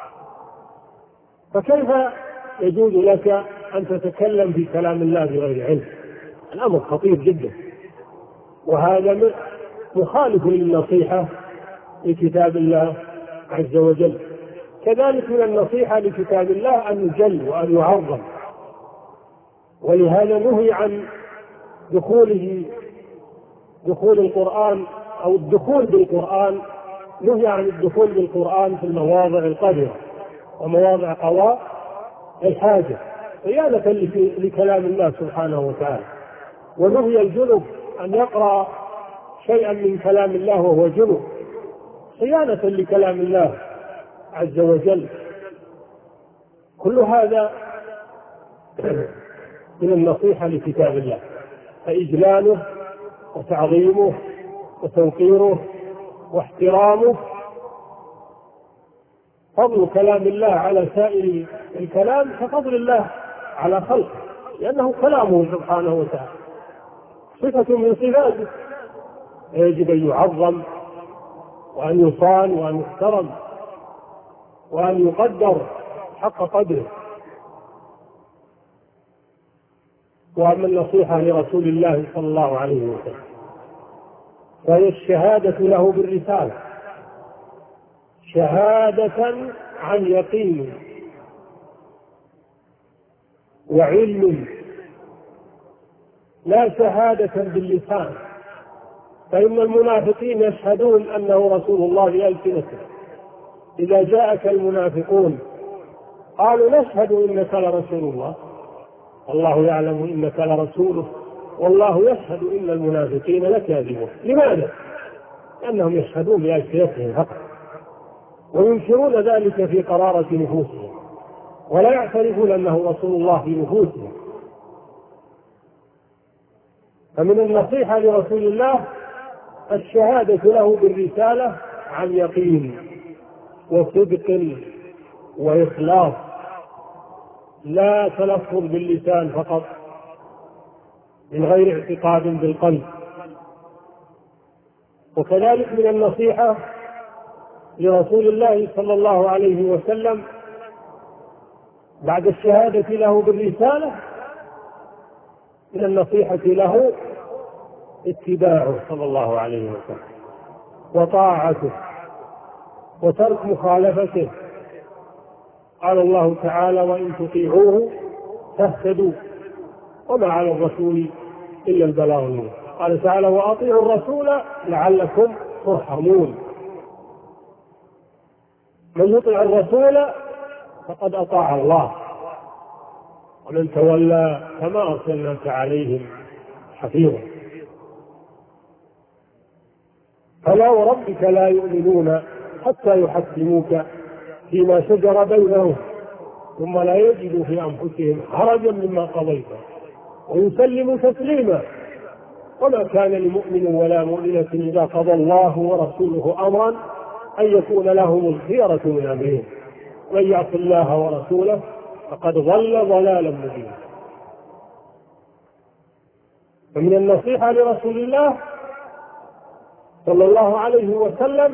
فكيف يجوز لك أن تتكلم في كلام الله بغير علم؟ الأمر خطير جدا، وهذا مخالف للنصيحة لكتاب الله عز وجل. كذلك من النصيحة لكتاب الله أن يجل وأن يعظم، ولهذا نهي عن دخوله دخول القرآن أو الدخول بالقرآن، نهي عن الدخول بالقرآن في المواضع القذرة ومواضع قضاء الحاجة صيانة لكلام الله سبحانه وتعالى. ونهي الجنب أن يقرأ شيئا من كلام الله وهو جنب صيانة لكلام الله عز وجل. كل هذا من النصيحة لكتاب الله، فإجلاله وتعظيمه وتوقيره واحترامه. فضل كلام الله على سائر الكلام كفضل الله على خلقه، لأنه كلامه سبحانه وتعالى صفة من صفاته، يجب أن يعظم وأن يصان وأن يحترم وأن يقدر حق قدره. وأما النصيحة لرسول الله صلى الله عليه وسلم فهي الشهادة له بالرسالة، شهادة عن يقين وعلم، لا شهادة باللسان. فإن المنافقين يشهدون أنه رسول الله بألسنتهم، إذا جاءك المنافقون قالوا نشهد إنك لرسول الله والله يعلم إنك لرسوله والله يشهد إن المنافقين لكاذبون. لماذا؟ لأنهم يشهدون بألسنتهم فقط وينكرون ذلك في قرارة نفوسهم ولا يعترفون أنه رسول الله في نفوسهم. فمن النصيحة لرسول الله الشهادة له بالرسالة عن يقين وصدق وإخلاص، لا تلفظ باللسان فقط من غير اعتقاد بالقلب. وكذلك من النصيحة لرسول الله صلى الله عليه وسلم بعد الشهادة له بالرسالة من النصيحة له اتباعه صلى الله عليه وسلم وطاعته وترك مخالفته. قال الله تعالى: وإن تطيعوه تهتدوا وما على الرسول إلا البلاغ المبين. قال تعالى وأطيعوا الرسول لعلكم ترحمون. من يطيع الرسول فقد أطاع الله، ومن تولى فما أرسلناك عليهم حفيظا. فلا وربك لا يؤمنون حتى يحكموك فيما شجر بينهم ثم لا يجدوا في أنفسهم حرجا مما قضيت ويسلموا تسليما. وما كان لمؤمن ولا مؤمنة إذا قضى الله ورسوله أمرا أن يكون لهم الخيرة من أمرهم، ومن يعص الله ورسوله فقد ضل ضلالا مبينا. فمن النصيحة لرسول الله صلى الله عليه وسلم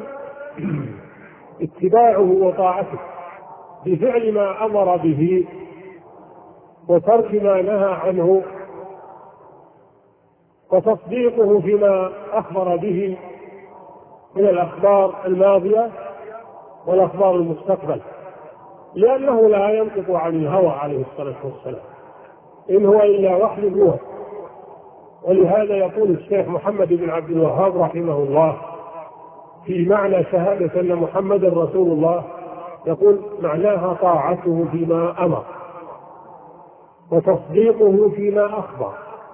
اتباعه وطاعته بفعل ما أمر به وترك ما نهى عنه، وتصديقه فيما أخبر به من الأخبار الماضية والأخبار المستقبل، لأنه لا ينطق عن الهوى عليه الصلاة والسلام، إن هو إلا وحي يوحى. ولهذا يقول الشيخ محمد بن عبد الوهاب رحمه الله في معنى شهادة أن محمدا رسول الله، يقول معناها طاعته فيما أمر وتصديقه فيما أخبر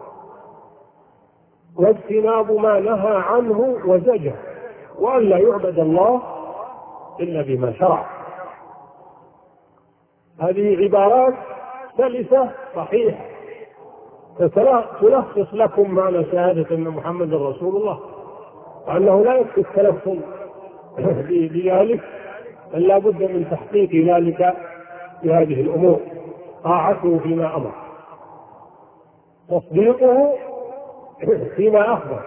واجتناب ما نهى عنه وزجر، وأن لا يعبد الله إلا بما شرع. هذه عبارات سلسة صحيحة تلخص لكم معنى شهادة أن محمد رسول الله، وأنه لا يكفي التلفظ بذلك، بل لا بد من تحقيق ذلك بهذه الأمور: طاعته فيما أمر، تصديقه فيما أخبر،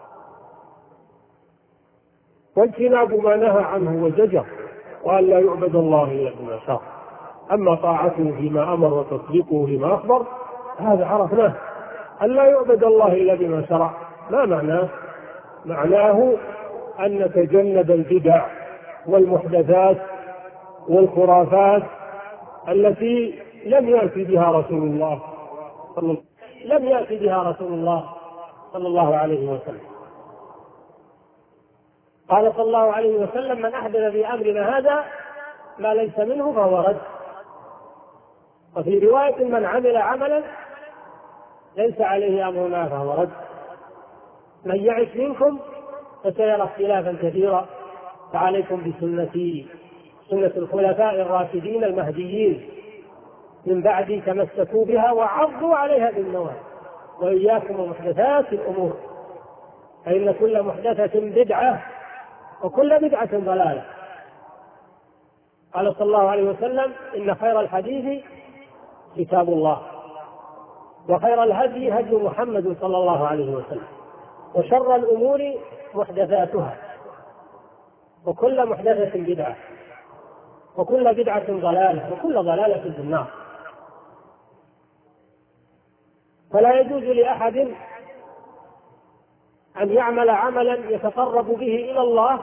واجتناب ما نهى عنه وزجر، وأن لا يعبد الله إلا بما شرع. أما طاعته فيما أمر وتصديقه فيما أخبر هذا عرفناه. أن لا يعبد الله إلا بما شرع ما معناه؟ معناه أن نتجنب البدع والمحدثات والخرافات التي لم يأتي بها رسول الله صلى لم يأتي بها رسول الله صلى الله عليه وسلم. قال صلى الله عليه وسلم: من أحدث في أمرنا هذا ما ليس منه فهو رد. وفي رواية: من عمل عملا ليس عليه أمرنا فهو رد. من يعش منكم فسيرى اختلافا كثيرا، فعليكم بسنتي سنة الخلفاء الراشدين المهديين من بعدي تمسكوا بها وعضوا عليها بالنواجذ، وإياكم ومحدثات الأمور، فإن كل محدثة بدعة وكل بدعة ضلالة. قال صلى الله عليه وسلم: إن خير الحديث كتاب الله، وخير الهدي هدي محمد صلى الله عليه وسلم، وشر الأمور محدثاتها، وكل محدثة بدعة، وكل بدعة ضلالة، وكل ضلالة في النار. فلا يجوز لأحد أن يعمل عملا يتقرب به إلى الله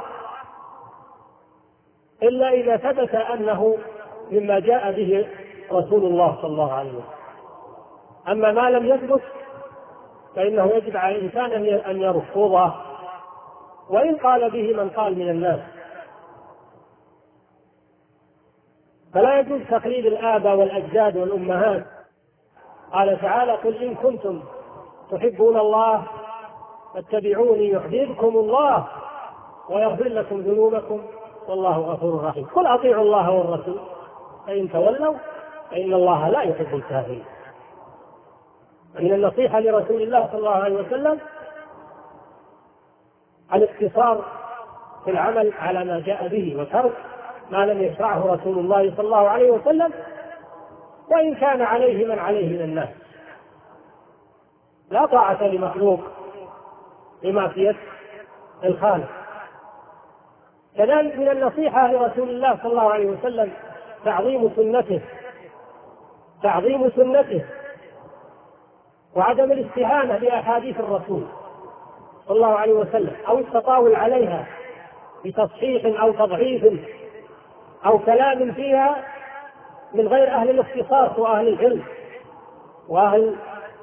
إلا إذا ثبت أنه مما جاء به رسول الله صلى الله عليه وسلم. أما ما لم يثبت فإنه يجب على الإنسان أن يرفضه، وإن قال به من قال من الناس. فلا يجوز تقليد الآباء والأجداد والأمهات. قال تعالى: قل إن كنتم تحبون الله فاتبعوني يحببكم الله ويغفر لكم ذنوبكم والله غفور رحيم. قل أطيعوا الله والرسول فإن تولوا فإن الله لا يحب الكافرين. من النصيحة لرسول الله صلى الله عليه وسلم الاقتصار في العمل على ما جاء به، وترك ما لم يشرعه رسول الله صلى الله عليه وسلم، وإن كان عليه من عليه من الناس. لا طاعة لمخلوق بمعصية الخالق. كذلك من النصيحة لرسول الله صلى الله عليه وسلم تعظيم سنته تعظيم سنته وعدم الاستهانة بأحاديث الرسول صلى الله عليه وسلم، أو التطاول عليها بتصحيح أو تضعيف أو كلام فيها من غير أهل الاختصاص وأهل العلم، وأهل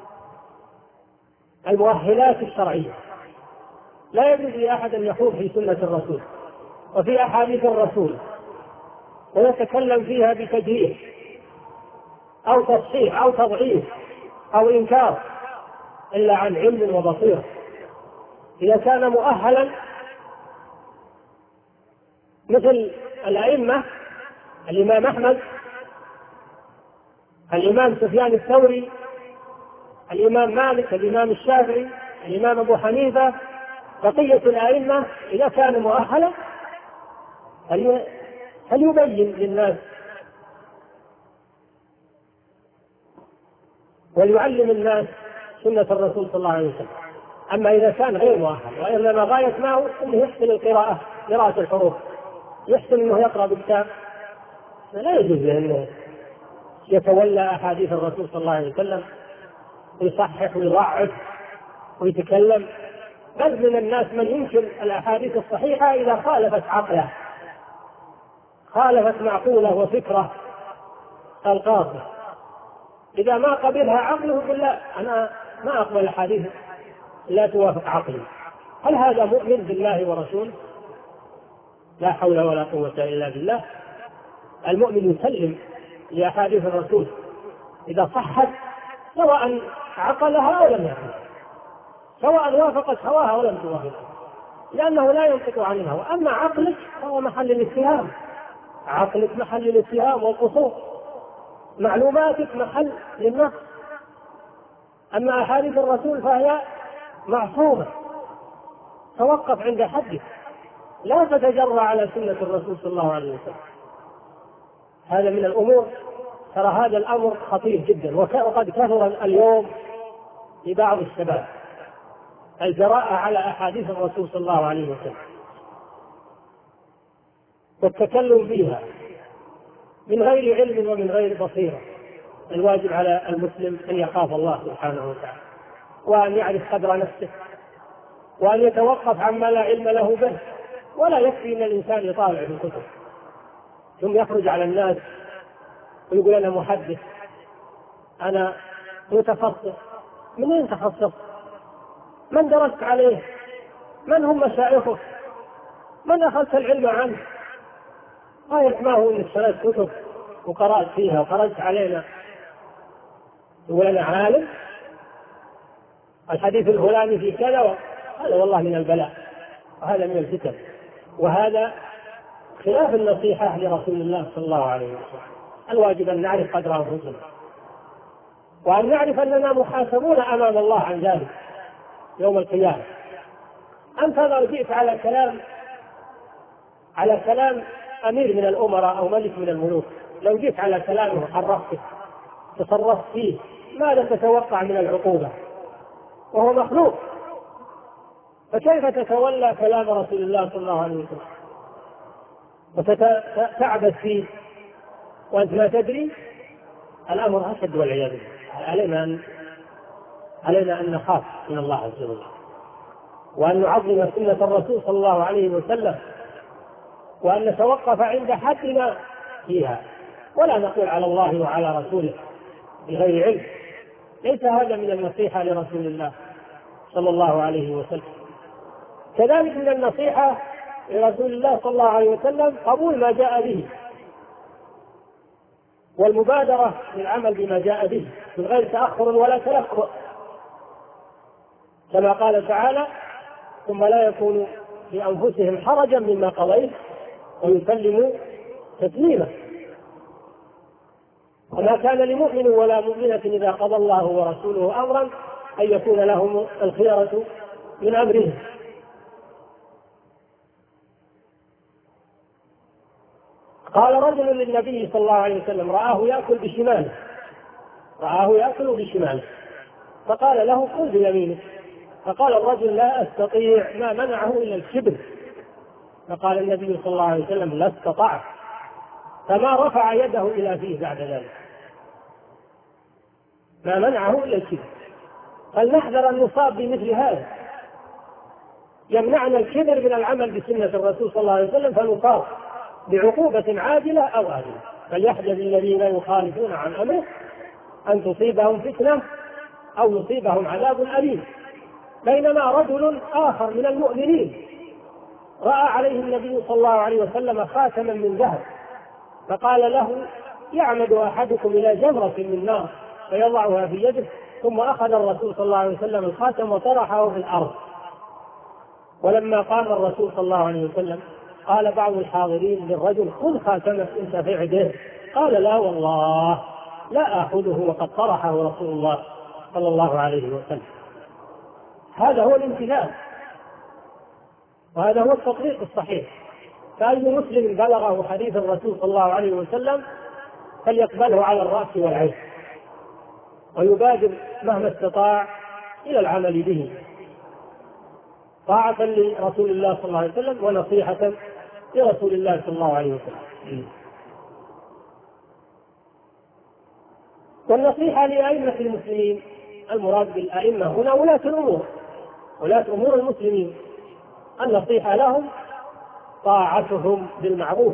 المؤهلات الشرعية. لا يجوز لأحد أن يخوض في سنة الرسول وفي أحاديث الرسول ويتكلم فيها بتجريح أو تصحيح أو تضعيف أو إنكار إلا عن علم وبصيرة. إذا كان مؤهلا مثل الأئمة الإمام أحمد، الإمام سفيان الثوري، الإمام مالك، الإمام الشافعي، الإمام أبو حنيفة، بقية الأئمة، إذا كان مؤهلا هل يبين للناس وليعلم الناس سنة الرسول صلى الله عليه وسلم. أما إذا كان غير مؤهل وإنما غاية ما هو أنه يحسن القراءة، قراءة الحروف، يحسن أنه يقرأ بالكتاب، لا يجوز أنه يتولى أحاديث الرسول صلى الله عليه وسلم ويصحح ويضعف ويتكلم. بل من الناس من ينكر الأحاديث الصحيحة إذا خالفت عقله، خالفت معقوله وفكره القاصر. إذا ما قبلها عقله يقول لا، أنا ما أقبل الحديث لا توافق عقلي. هل هذا مؤمن بالله ورسوله؟ لا حول ولا قوة إلا بالله. المؤمن يسلم لأحاديث الرسول إذا صحت، سواء عقلها أو لم يعقلها، سواء وافقت هواها أو لم توافقها، لأنه لا ينطق عن الهوى. أما عقلك فهو محل الاتهام، عقلك محل الاتهام والقصور، معلوماتك محل للنقص. أما أحاديث الرسول فهي معصومة، توقف عند حدك، لا تتجرأ على سنة الرسول صلى الله عليه وسلم. هذا من الأمور، ترى هذا الأمر خطير جدا، وقد كثر اليوم لبعض الشباب الجراءة على أحاديث الرسول صلى الله عليه وسلم والتكلم فيها من غير علم ومن غير بصيرة. الواجب على المسلم أن يخاف الله سبحانه وتعالى، وأن يعرف قدر نفسه، وأن يتوقف عما لا علم له به. ولا يكفي أن الإنسان يطالع في الكتب ثم يخرج على الناس ويقول أنا محدث، أنا متخصص. من أين تخصص؟ من درست عليه؟ من هم مشايخك؟ من أخذت العلم عنه؟ غاية ما هو أنك اشتريت كتب وقرأت فيها وخرجت علينا يقول أنا عالم، الحديث الفلاني في كذا. هذا والله من البلاء، وهذا من الفتن، وهذا خلاف النصيحة لرسول الله صلى الله عليه وسلم. الواجب أن نعرف قدر أنفسنا، وأن نعرف أننا محاسبون أمام الله عن ذلك يوم القيامة. أنت لو جئت على كلام على كلام أمير من الأمراء أو ملك من الملوك، لو جئت على كلامه حرفته تصرفت فيه، ماذا تتوقع من العقوبة؟ وهو مخلوق، فكيف تتولى كلام رسول الله صلى الله عليه وسلم وتتعبد فيه وأنت لا تدري؟ الأمر أشد والعياذ بالله. علينا أن علينا أن نخاف من الله عز وجل، وأن نعظم سنة الرسول صلى الله عليه وسلم، وأن نتوقف عند حدنا فيها، ولا نقول على الله وعلى رسوله بغير علم. ليس هذا من النصيحة لرسول الله صلى الله عليه وسلم. كذلك من النصيحة لرسول الله صلى الله عليه وسلم قبول ما جاء به والمبادرة للعمل بما جاء به من غير تأخر ولا تلكؤ، كما قال تعالى: ثم لا يكون لأنفسهم حرجا مما قضيت ويسلموا تسليما. وما كان لمؤمن ولا مؤمنة إذا قضى الله ورسوله أمرا أن يكون لهم الخيرة من أمرهم. قال رجل للنبي صلى الله عليه وسلم: رآه يأكل بشماله رآه يأكل بشماله فقال له: خذ بيمينك. فقال الرجل: لا أستطيع، ما منعه إلا الكبر. فقال النبي صلى الله عليه وسلم: لا استطعت، فما رفع يده إلى فيه بعد ذلك. ما منعه إلا الكبر. فلنحذر أن نصاب بمثل هذا، يمنعنا الكبر من العمل بسنة الرسول صلى الله عليه وسلم فنصاب بعقوبة عاجلة أو آجلة. فليحذر الذين يخالفون عن أمره أن تصيبهم فتنة أو يصيبهم عذاب أليم. بينما رجل آخر من المؤمنين رأى عليه النبي صلى الله عليه وسلم خاتما من ذهب، فقال له: يعمد أحدكم إلى جمرة من نار فيضعها في يده، ثم أخذ الرسول صلى الله عليه وسلم الخاتم وطرحه في الأرض. ولما قام الرسول صلى الله عليه وسلم قال بعض الحاضرين للرجل: خذ خاتمك انت في عده. قال: لا والله لا آخذه وقد طرحه رسول الله صلى الله عليه وسلم. هذا هو الامتثال، وهذا هو التطبيق الصحيح. فأي مسلم بلغه حديث الرسول صلى الله عليه وسلم فليقبله على الرأس والعين، ويبادر مهما استطاع إلى العمل به طاعة لرسول الله صلى الله عليه وسلم ونصيحة لرسول الله صلى الله عليه وسلم. والنصيحة لأئمة المسلمين، المراد بالأئمة هنا ولاة الأمور، ولاة أمور المسلمين، النصيحة لهم طاعتهم بالمعروف،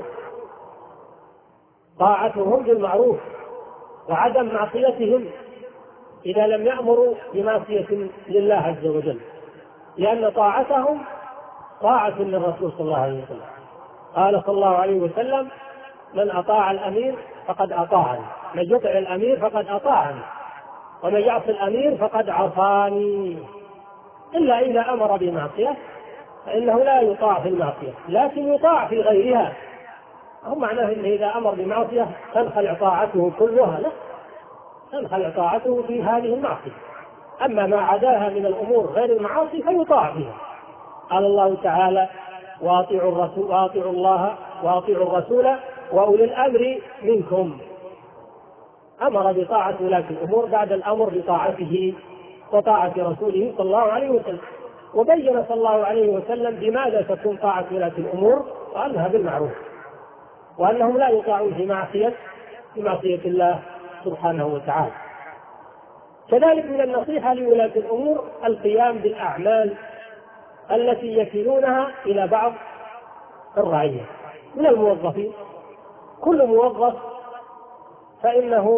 طاعتهم بالمعروف وعدم معصيتهم إذا لم يأمروا بمعصية لله عز وجل، لأن طاعتهم طاعة للرسول صلى الله عليه وسلم. قال صلى الله عليه وسلم: من أطاع الأمير فقد أطاعني، من يطع الأمير فقد أطاعني، ومن يعصي الأمير فقد عصاني. إلا إذا أمر بمعصية فإنه لا يطاع في المعصية، لكن يطاع في غيرها. هم معناه إنه إذا أمر بمعصية تنخلع طاعته كلها، لا، تنخلع طاعته في هذه المعصية. أما ما عداها من الأمور غير المعاصي فيطاع فيها. قال الله تعالى: واطيعوا الرسول واطيعوا الله واطيعوا الرسول وأولي الأمر منكم. أمر بطاعة ولاة الأمور بعد الأمر بطاعته وطاعة رسوله صلى الله عليه وسلم. وبين صلى الله عليه وسلم بماذا تكون طاعة ولاة الأمور، وأنها بالمعروف، وأنهم لا يطاعون في معصية في معصية الله سبحانه وتعالى. كذلك من النصيحة لولاة الأمور القيام بالأعمال التي يكلونها إلى بعض الرعية من الموظفين. كل موظف فإنه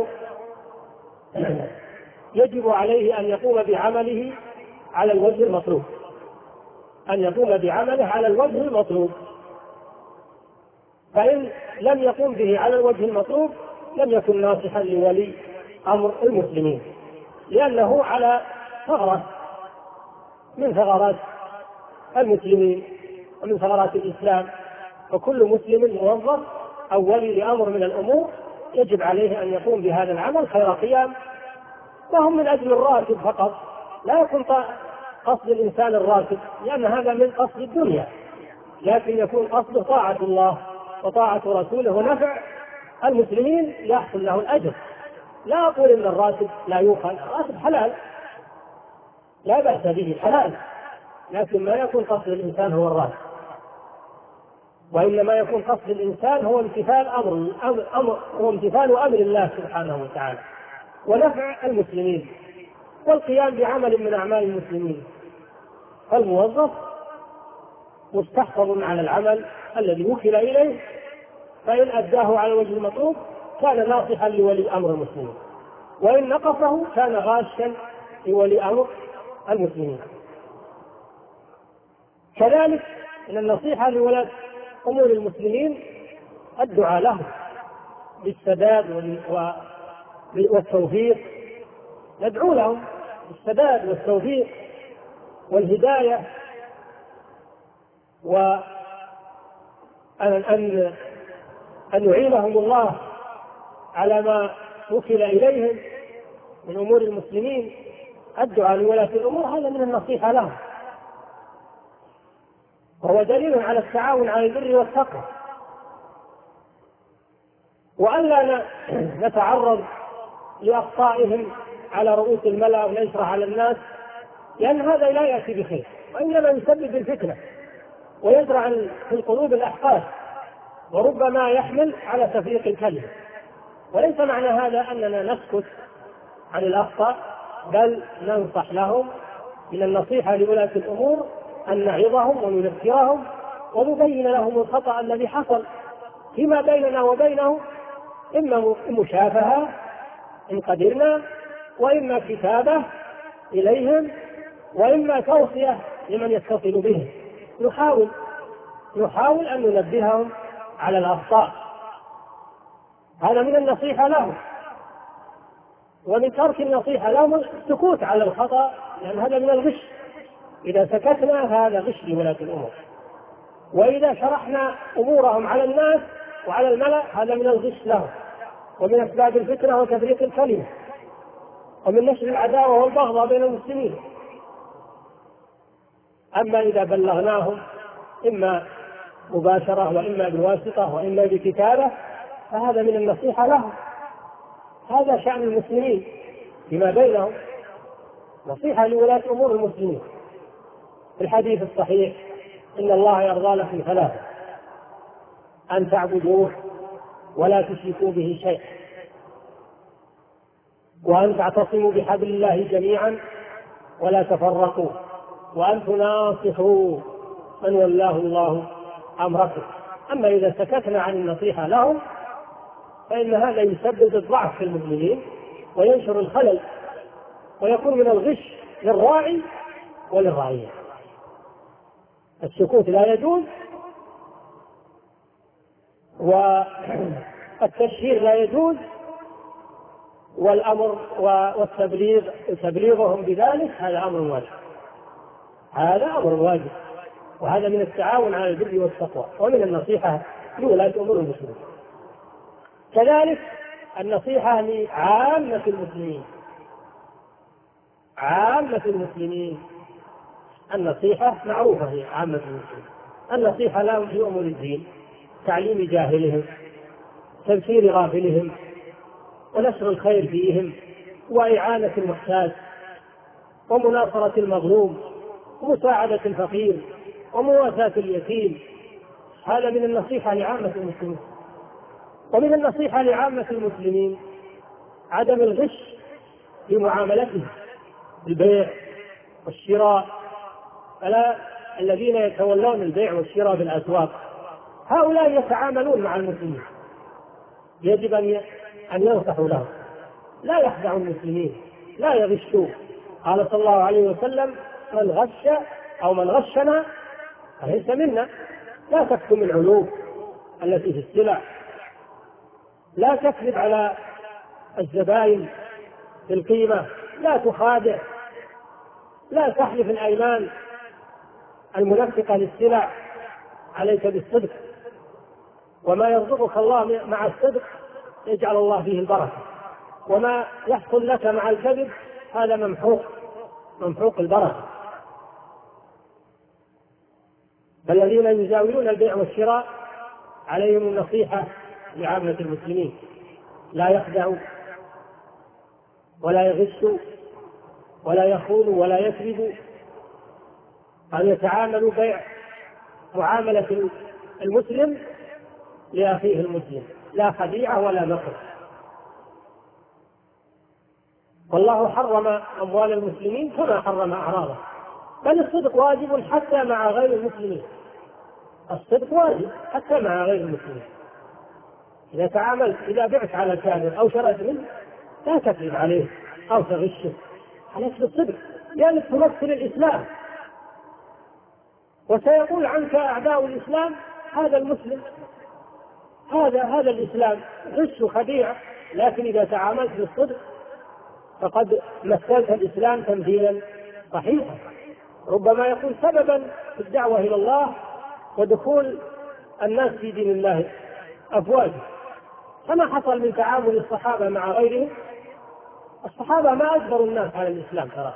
يجب عليه أن يقوم بعمله على الوجه المطلوب، أن يقوم بعمله على الوجه المطلوب. فإن لم يقوم به على الوجه المطلوب لم يكن ناصحا لولي أمر المسلمين، لأنه على ثغرة من ثغرات المسلمين ومن ثغرات الإسلام. وكل مسلم موظف أو ولي لأمر من الأمور يجب عليه أن يقوم بهذا العمل خير قيام، وهم من أجل الراتب فقط. لا يكون قصد الإنسان الراتب، لأن هذا من قصد الدنيا، لكن يكون قصده طاعة الله وطاعة رسوله ونفع المسلمين يحصل له الأجر. لا أقول إن الراتب لا يؤخذ، الراتب حلال لا بأس به، حلال، لكن ما يكون قصد الإنسان هو الراتب، وإنما يكون قصد الإنسان هو امتثال أمر أمر هو امتثال أمر الله سبحانه وتعالى ونفع المسلمين والقيام بعمل من أعمال المسلمين. فالموظف مستحفظ على العمل الذي وكل إليه، فإن أداه على وجه المطلوب كان ناصحا لولي أمر المسلمين، وإن نقصه كان غاشا لولي أمر المسلمين. كذلك من النصيحة لولاة أمور المسلمين الدعاء لهم بالسداد والتوفيق، ندعو لهم بالسداد والتوفيق والهداية، وأن أن أن يعينهم الله على ما وكل إليهم من أمور المسلمين. الدعاء لولاة الأمور هذا من النصيحة لهم، وهو دليل على التعاون على البر والتقوى، وألا نتعرض لأخطائهم على رؤوس الملأ ونشرح على الناس، لأن هذا لا يأتي بخير، وإنما يسبب الفتنة ويزرع في القلوب الأحقاد، وربما يحمل على تفريق الكلمة. وليس معنى هذا أننا نسكت عن الأخطاء، بل ننصح لهم. من النصيحة لولاة الأمور أن نعظهم ونذكرهم ونبين لهم الخطأ الذي حصل فيما بيننا وبينهم، إما مشافهة إن قدرنا، وإما كتابة إليهم، وإما توصية لمن يتصل بهم. نحاول نحاول أن ننبههم على الأخطاء، هذا من النصيحة لهم. ومن ترك النصيحة لهم السكوت على الخطأ، لأن هذا من الغش. إذا سكتنا هذا غش لولاة الأمور، وإذا شرحنا أمورهم على الناس وعلى الملأ هذا من الغش لهم، ومن أسباب الفتنة وتفريق الكلمة، ومن نشر العداوة والبغضاء بين المسلمين. أما إذا بلغناهم إما مباشرة وإما بواسطة وإما بكتابة فهذا من النصيحة لهم. هذا شأن المسلمين فيما بينهم، نصيحة لولاة أمور المسلمين. في الحديث الصحيح إن الله يرضى لكم ثلاثة: أن تعبدوه ولا تشركوا به شيئا، وأن تعتصموا بحبل الله جميعا ولا تفرقوا، وأن تناصحوا من ولاه الله أمركم. أما إذا سكتنا عن النصيحة لهم فإن هذا يسبب الضعف في المؤمنين وينشر الخلل، ويكون من الغش للراعي وللرعية. السكوت لا يجوز، والتشهير لا يجوز، والأمر والتبليغ تبليغهم بذلك هذا أمر واجب، هذا أمر واجب، وهذا من التعاون على البر والتقوى ومن النصيحة لولاة أمور المسلمين. كذلك النصيحة لعامة المسلمين، عامة المسلمين النصيحة معروفة هي عامة المسلمين. النصيحة لهم في أمور الدين: تعليم جاهلهم، تبشير غافلهم، ونشر الخير فيهم، وإعانة المحتاج، ومناصرة المظلوم، ومساعدة الفقير، ومواساة اليتيم. هذا من النصيحة لعامة المسلمين. ومن النصيحة لعامة المسلمين عدم الغش في معاملتهم، البيع والشراء. فلا الذين يتولون البيع والشراء بالأسواق هؤلاء يتعاملون مع المسلمين، يجب أن ينصحوا لهم، لا يخدعوا المسلمين، لا يغشوا. قال صلى الله عليه وسلم: من غش أو من غشنا فليس منا. لا تكتم العيوب التي في السلع، لا تكذب على الزبائن بالقيمة، لا تخادع، لا تحلف الأيمان المنفقة للسلع، عليك بالصدق. وما يرزقك الله مع الصدق يجعل الله فيه البركة، وما يحصل لك مع الكذب هذا ممحوق ممحوق البركة. فالذين يزاولون البيع والشراء عليهم النصيحة لعامة المسلمين: لا يخدعوا ولا يغشوا ولا يخونوا ولا يكذبوا، أن يتعاملوا بيع معاملة المسلم لأخيه المسلم، لا خديعة ولا مكر. والله حرم أموال المسلمين كما حرم أعراضه، بل الصدق واجب حتى مع غير المسلمين. الصدق واجب حتى مع غير المسلمين. إذا تعاملت إذا بعت على كافر أو شريت منه لا تكذب عليه أو تغشه، عليك بالصدق لأنك تمثل الإسلام، وسيقول عنك أعداء الإسلام: هذا المسلم، هذا هذا الإسلام غش وخديعة. لكن إذا تعاملت بالصدق فقد مثلت الإسلام تمثيلا صحيحا، ربما يكون سببا في الدعوة إلى الله ودخول الناس في دين الله أفواجا، كما حصل من تعامل الصحابة مع غيرهم. الصحابة ما أجبروا الناس على الإسلام، ترى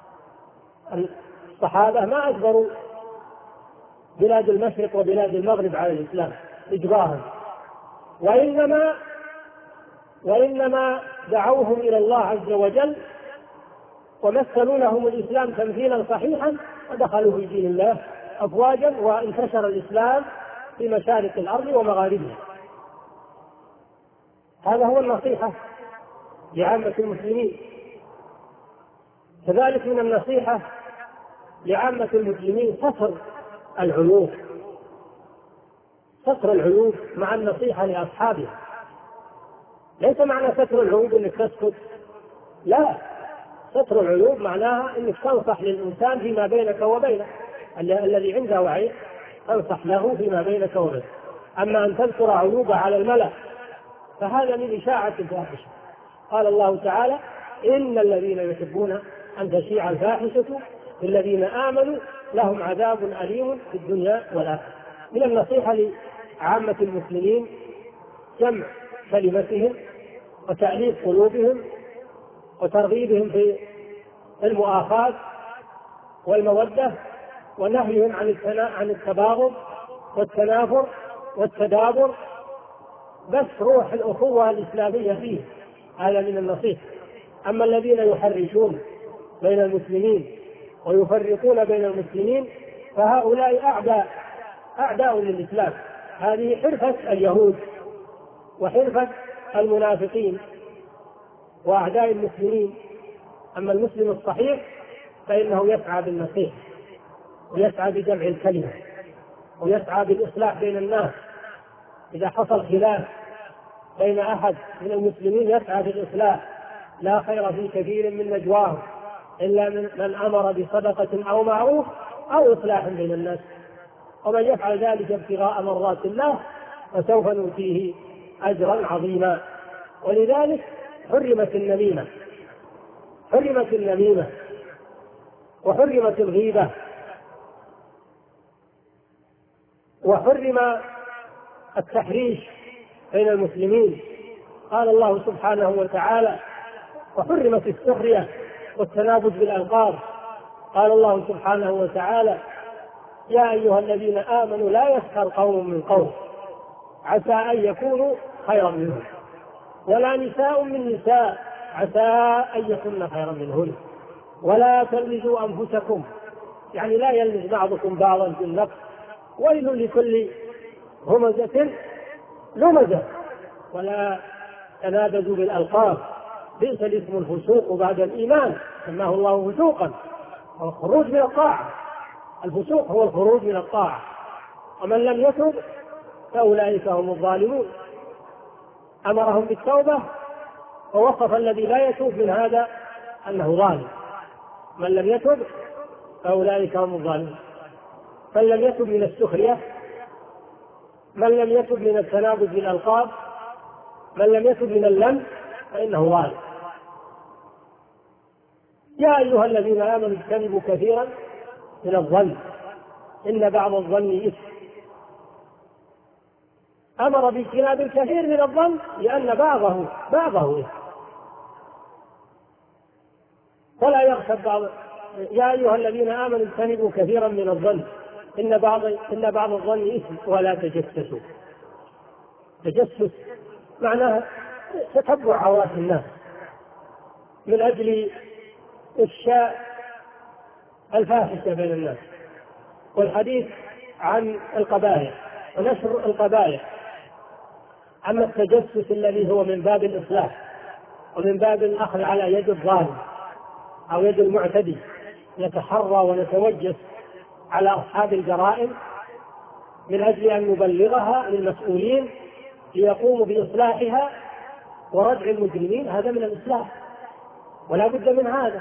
الصحابة ما أجبروا بلاد المشرق وبلاد المغرب على الإسلام إجبارا، وإنما وإنما دعوهم إلى الله عز وجل ومثلوا لهم الإسلام تمثيلا صحيحا، ودخلوا في دين الله أفواجا، وانتشر الإسلام في مشارق الأرض ومغاربها. هذا هو النصيحة لعامة المسلمين. كذلك من النصيحة لعامة المسلمين ستر العيوب، ستر العيوب مع النصيحة لأصحابها. ليس معنى ستر العيوب انك تسكت، لا، ستر العيوب معناها انك تنصح للانسان فيما بينك وبينه، الذي عنده وعي تنصح له فيما بينك وبينه. اما ان تذكر عيوبه على الملأ فهذا من اشاعة الفاحشة. قال الله تعالى: ان الذين يحبون ان تشيع الفاحشة للذين امنوا لهم عذاب اليم في الدنيا والاخرة. من النصيحة لعامة المسلمين جمع كلمتهم وتأليف قلوبهم وترغيبهم في المؤاخاة والمودة ونهيهم عن التباغض والتنافر والتدابر، بس روح الأخوة الإسلامية فيه، هذا من النصيحة. أما الذين يحرشون بين المسلمين ويفرقون بين المسلمين فهؤلاء أعداء أعداء للإسلام. هذه حرفة اليهود وحرفة المنافقين وأعداء المسلمين. أما المسلم الصحيح فإنه يسعى بالنصيحة ويسعى بجمع الكلمة ويسعى بالإصلاح بين الناس. إذا حصل خلاف بين أحد من المسلمين يسعى بالإصلاح. لا خير في كثير من نجواهم إلا من أمر بصدقة أو معروف أو إصلاح بين الناس، ومن يفعل ذلك ابتغاء مرضات الله فسوف نؤتيه أجرا عظيما. ولذلك حرمت النميمة حرمت النميمة وحرمت الغيبة وحرم التحريش بين المسلمين. قال الله سبحانه وتعالى: وحرمت السخرية والتنابذ بالألقاب. قال الله سبحانه وتعالى: يا أيها الذين آمنوا لا يسخر قوم من قوم عسى أن يكونوا خيرا منهم ولا نساء من نساء عسى أن يكون خيرا منهن ولا تلمزوا أنفسكم، يعني لا يلمز بعضكم بعضا في النفس. ويل لكل همزة لمزة ولا تنابذوا بالألقاب بئس الاسم الفسوق بعد الإيمان، سماه الله فسوقا، الخروج من الطاعة. الفسوق هو الخروج من الطاعة، ومن لم يتب فأولئك هم الظالمون. أمرهم بالتوبة ووصف الذي لا يتوب من هذا أنه ظالم. من لم يتب فأولئك هم الظالمون. من لم يتب من السخرية، من لم يتب من التنابذ بالألقاب، من لم يتب من اللم فإنه ظالم. يا أيها الذين آمنوا اجتنبوا كثيرا من الظن إن بعض الظن إثم. أمر باجتناب الكثير من الظن لأن بعضه بعضه إثم. ولا يغتب بعض. يا أيها الذين آمنوا اجتنبوا كثيرا من الظن إن بعض إن بعض الظن إثم ولا تجسسوا. تجسس معناها تتبع عورات الناس من أجل إفشاء الفاحشة بين الناس والحديث عن القبائح ونشر القبائح. أما التجسس الذي هو من باب الإصلاح ومن باب الأخذ على يد الظالم أو يد المعتدي، نتحرى ونتوجس على أصحاب الجرائم من أجل أن نبلغها للمسؤولين ليقوموا بإصلاحها وردع المجرمين، هذا من الإصلاح ولا بد من هذا.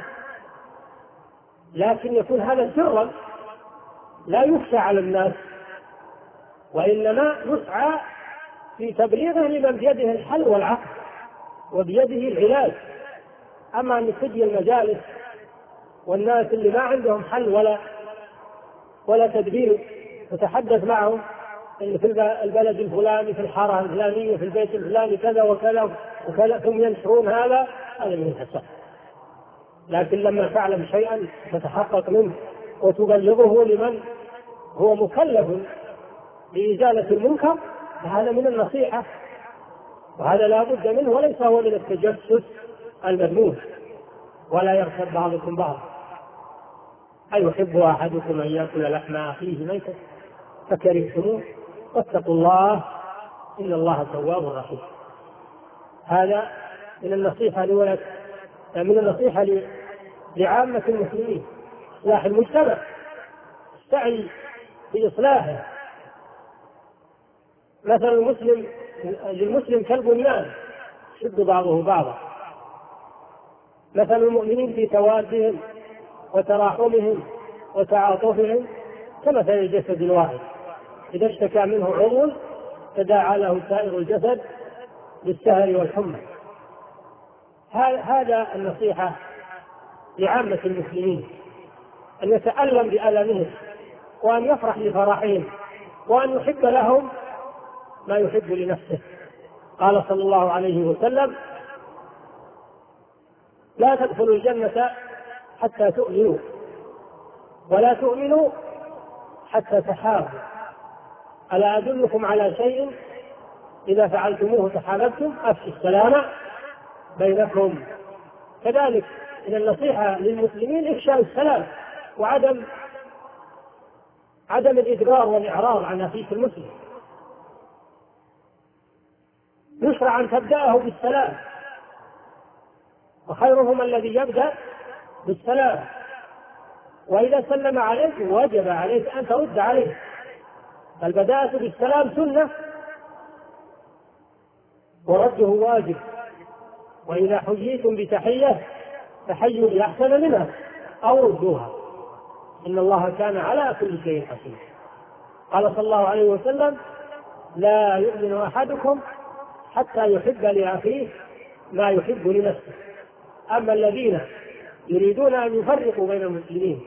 لكن يكون هذا سرا لا يخشى على الناس، وإنما يسعى في تبليغه لمن بيده الحل والعقل وبيده العلاج. أما أن تجي المجالس والناس اللي ما عندهم حل ولا ولا تدبير تتحدث معهم إن في البلد الفلاني في الحارة الفلانية في البيت الفلاني كذا وكذا وكذا، ثم ينشرون هذا هذا من الحساب. لكن لما تعلم شيئا تتحقق منه وتبلغه لمن هو مكلف بإزالة المنكر، فهذا من النصيحة، وهذا لا بد منه، وليس هو من التجسس المذموم. ولا يغتب بعضكم بعض. أيحب أحدكم أن يأكل لحم أخيه ميتا فكرهتموه واتقوا الله إن الله تواب رحيم. هذا من النصيحة لولد من النصيحة لعامة المسلمين، إصلاح المجتمع، السعي في إصلاحه. مثلا المسلم للمسلم كالبنيان يشد بعضه بعضا. مثل المؤمنين في توادهم وتراحمهم وتعاطفهم كمثل الجسد الواحد إذا اشتكى منه عضو تداعى له سائر الجسد بالسهر والحمى. هذا النصيحة لعامة المسلمين، أن يتألم بألمهم وأن يفرح بفرحهم وأن يحب لهم ما يحب لنفسه. قال صلى الله عليه وسلم: لا تدخلوا الجنة حتى تؤمنوا ولا تؤمنوا حتى تحابوا، ألا أدلكم على شيء إذا فعلتموه تحاببتم؟ أفشوا السلام بينكم. كذلك من النصيحة للمسلمين إفشاء السلام وعدم عدم الإدبار والإعراض عن أخيك المسلم. يشرع أن تبدأه بالسلام، وخيرهم الذي يبدأ بالسلام، وإذا سلم عليك وجب عليك أن ترد عليه. فالبداءة بالسلام سنة ورده واجب. وإذا حييتم بتحية فحيوا بأحسن منها أو ردوها، إن الله كان على كل شيء حسيب. قال صلى الله عليه وسلم: لا يؤمن أحدكم حتى يحب لأخيه ما يحب لنفسه. أما الذين يريدون أن يفرقوا بين المسلمين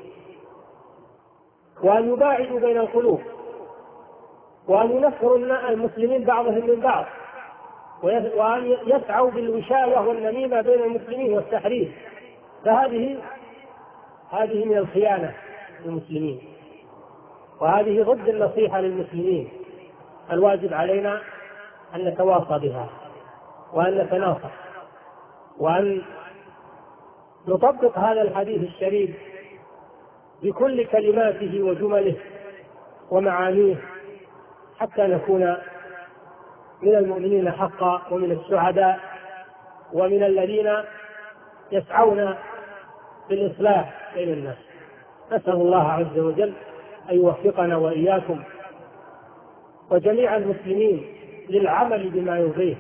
وأن يباعدوا بين القلوب وأن ينفروا المسلمين بعضهم من بعض وأن يسعوا بالوشاية والنميمة بين المسلمين والتحريف، فهذه هذه من الخيانة للمسلمين، وهذه ضد النصيحة للمسلمين. الواجب علينا أن نتواصى بها وأن نتناصح وأن نطبق هذا الحديث الشريف بكل كلماته وجمله ومعانيه حتى نكون من المؤمنين حقا ومن السعداء ومن الذين يسعون بالإصلاح بين الناس. نسأل الله عز وجل أن يوفقنا وإياكم وجميع المسلمين للعمل بما يرضيه،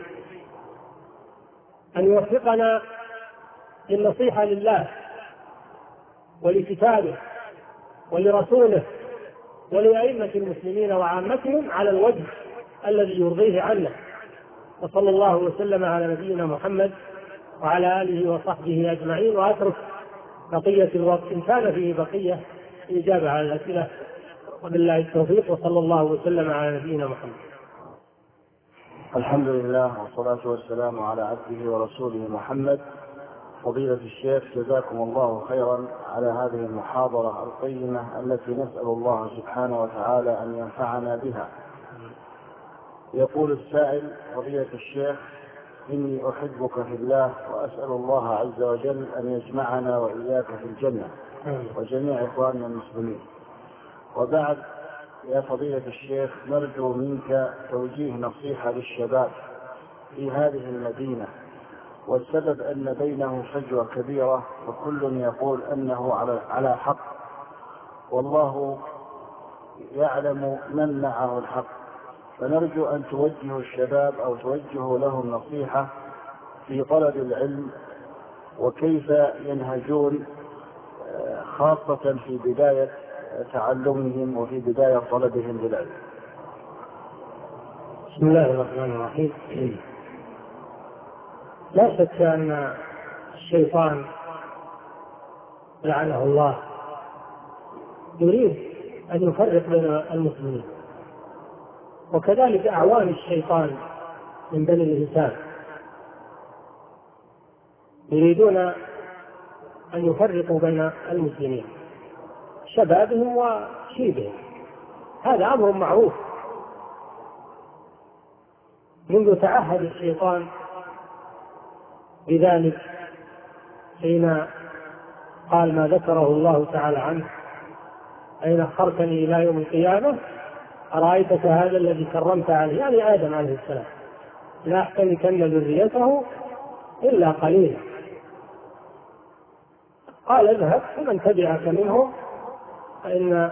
أن يوفقنا للنصيحة لله ولكتابه ولرسوله ولأئمة المسلمين وعامتهم على الوجه الذي يرضيه عنا. وصلى الله وسلم على نبينا محمد وعلى آله وصحبه أجمعين. وأترك بقية الوقت إن كان فيه بقية الإجابة على الأسئلة، وبالله التوفيق، وصلى الله وسلم على نبينا محمد. الحمد لله والصلاة والسلام على عبده ورسوله محمد. فضيلة الشيخ، جزاكم الله خيرا على هذه المحاضرة القيمة التي نسأل الله سبحانه وتعالى أن ينفعنا بها. يقول السائل: فضيلة الشيخ، إني أحبك في الله وأسأل الله عز وجل أن يجمعنا وإياك في الجنة وجميع إخواننا المسلمين. وبعد، يا فضيلة الشيخ، نرجو منك توجيه نصيحة للشباب في هذه المدينة، والسبب أن بينه فجوة كبيرة وكل يقول أنه على حق، والله يعلم من معه الحق. فنرجو أن توجهوا الشباب أو توجهوا لهم نصيحة في طلب العلم وكيف ينهجون، خاصة في بداية تعلمهم وفي بداية طلبهم للعلم. بسم الله الرحمن الرحيم. لا شك أن الشيطان لعنه الله يريد أن يفرق بين المسلمين، وكذلك أعوان الشيطان من بني الإنسان يريدون أن يفرقوا بين المسلمين، شبابهم وشيبهم. هذا أمر معروف منذ تعهد الشيطان بذلك حين قال ما ذكره الله تعالى عنه: أين أخرتني إلى يوم القيامة أرأيتك هذا الذي كرمت عليه، يعني آدم عليه السلام، لا أحتمكن ذريته إلا قليلا. قال: اذهب فمن تبعك منهم فإن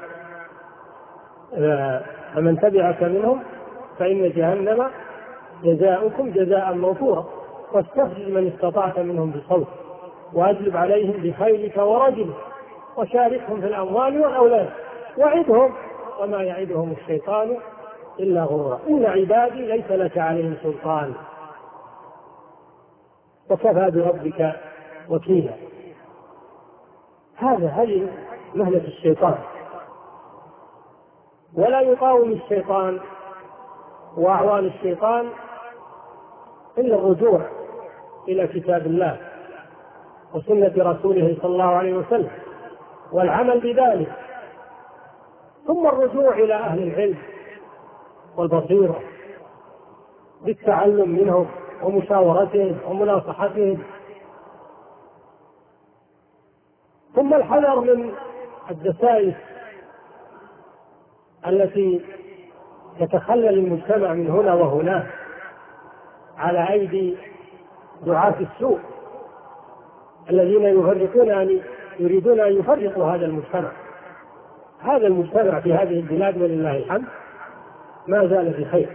فمن تبعك منهم فإن جهنم جزاؤكم جزاء موفورا. واستفزز من استطعت منهم بصوت واجلب عليهم بخيلك ورجلك وشاركهم في الأموال والأولاد وعدهم وما يعدهم الشيطان إلا غرورا إن عبادي ليس لك عليهم سلطان وكفى بربك وكيلا. هذا هذه مهنة الشيطان، ولا يقاوم الشيطان وأعوان الشيطان إلا الرجوع إلى كتاب الله وسنة رسوله صلى الله عليه وسلم والعمل بذلك، ثم الرجوع إلى أهل العلم والبصيرة بالتعلم منهم ومشاورتهم ومناصحتهم، ثم الحذر من الدسائس التي تتخلل المجتمع من هنا وهناك على أيدي دعاة السوء الذين يفرقون أن يريدون أن يفرقوا هذا المجتمع. هذا المجتمع في هذه البلاد ولله الحمد ما زال بخير،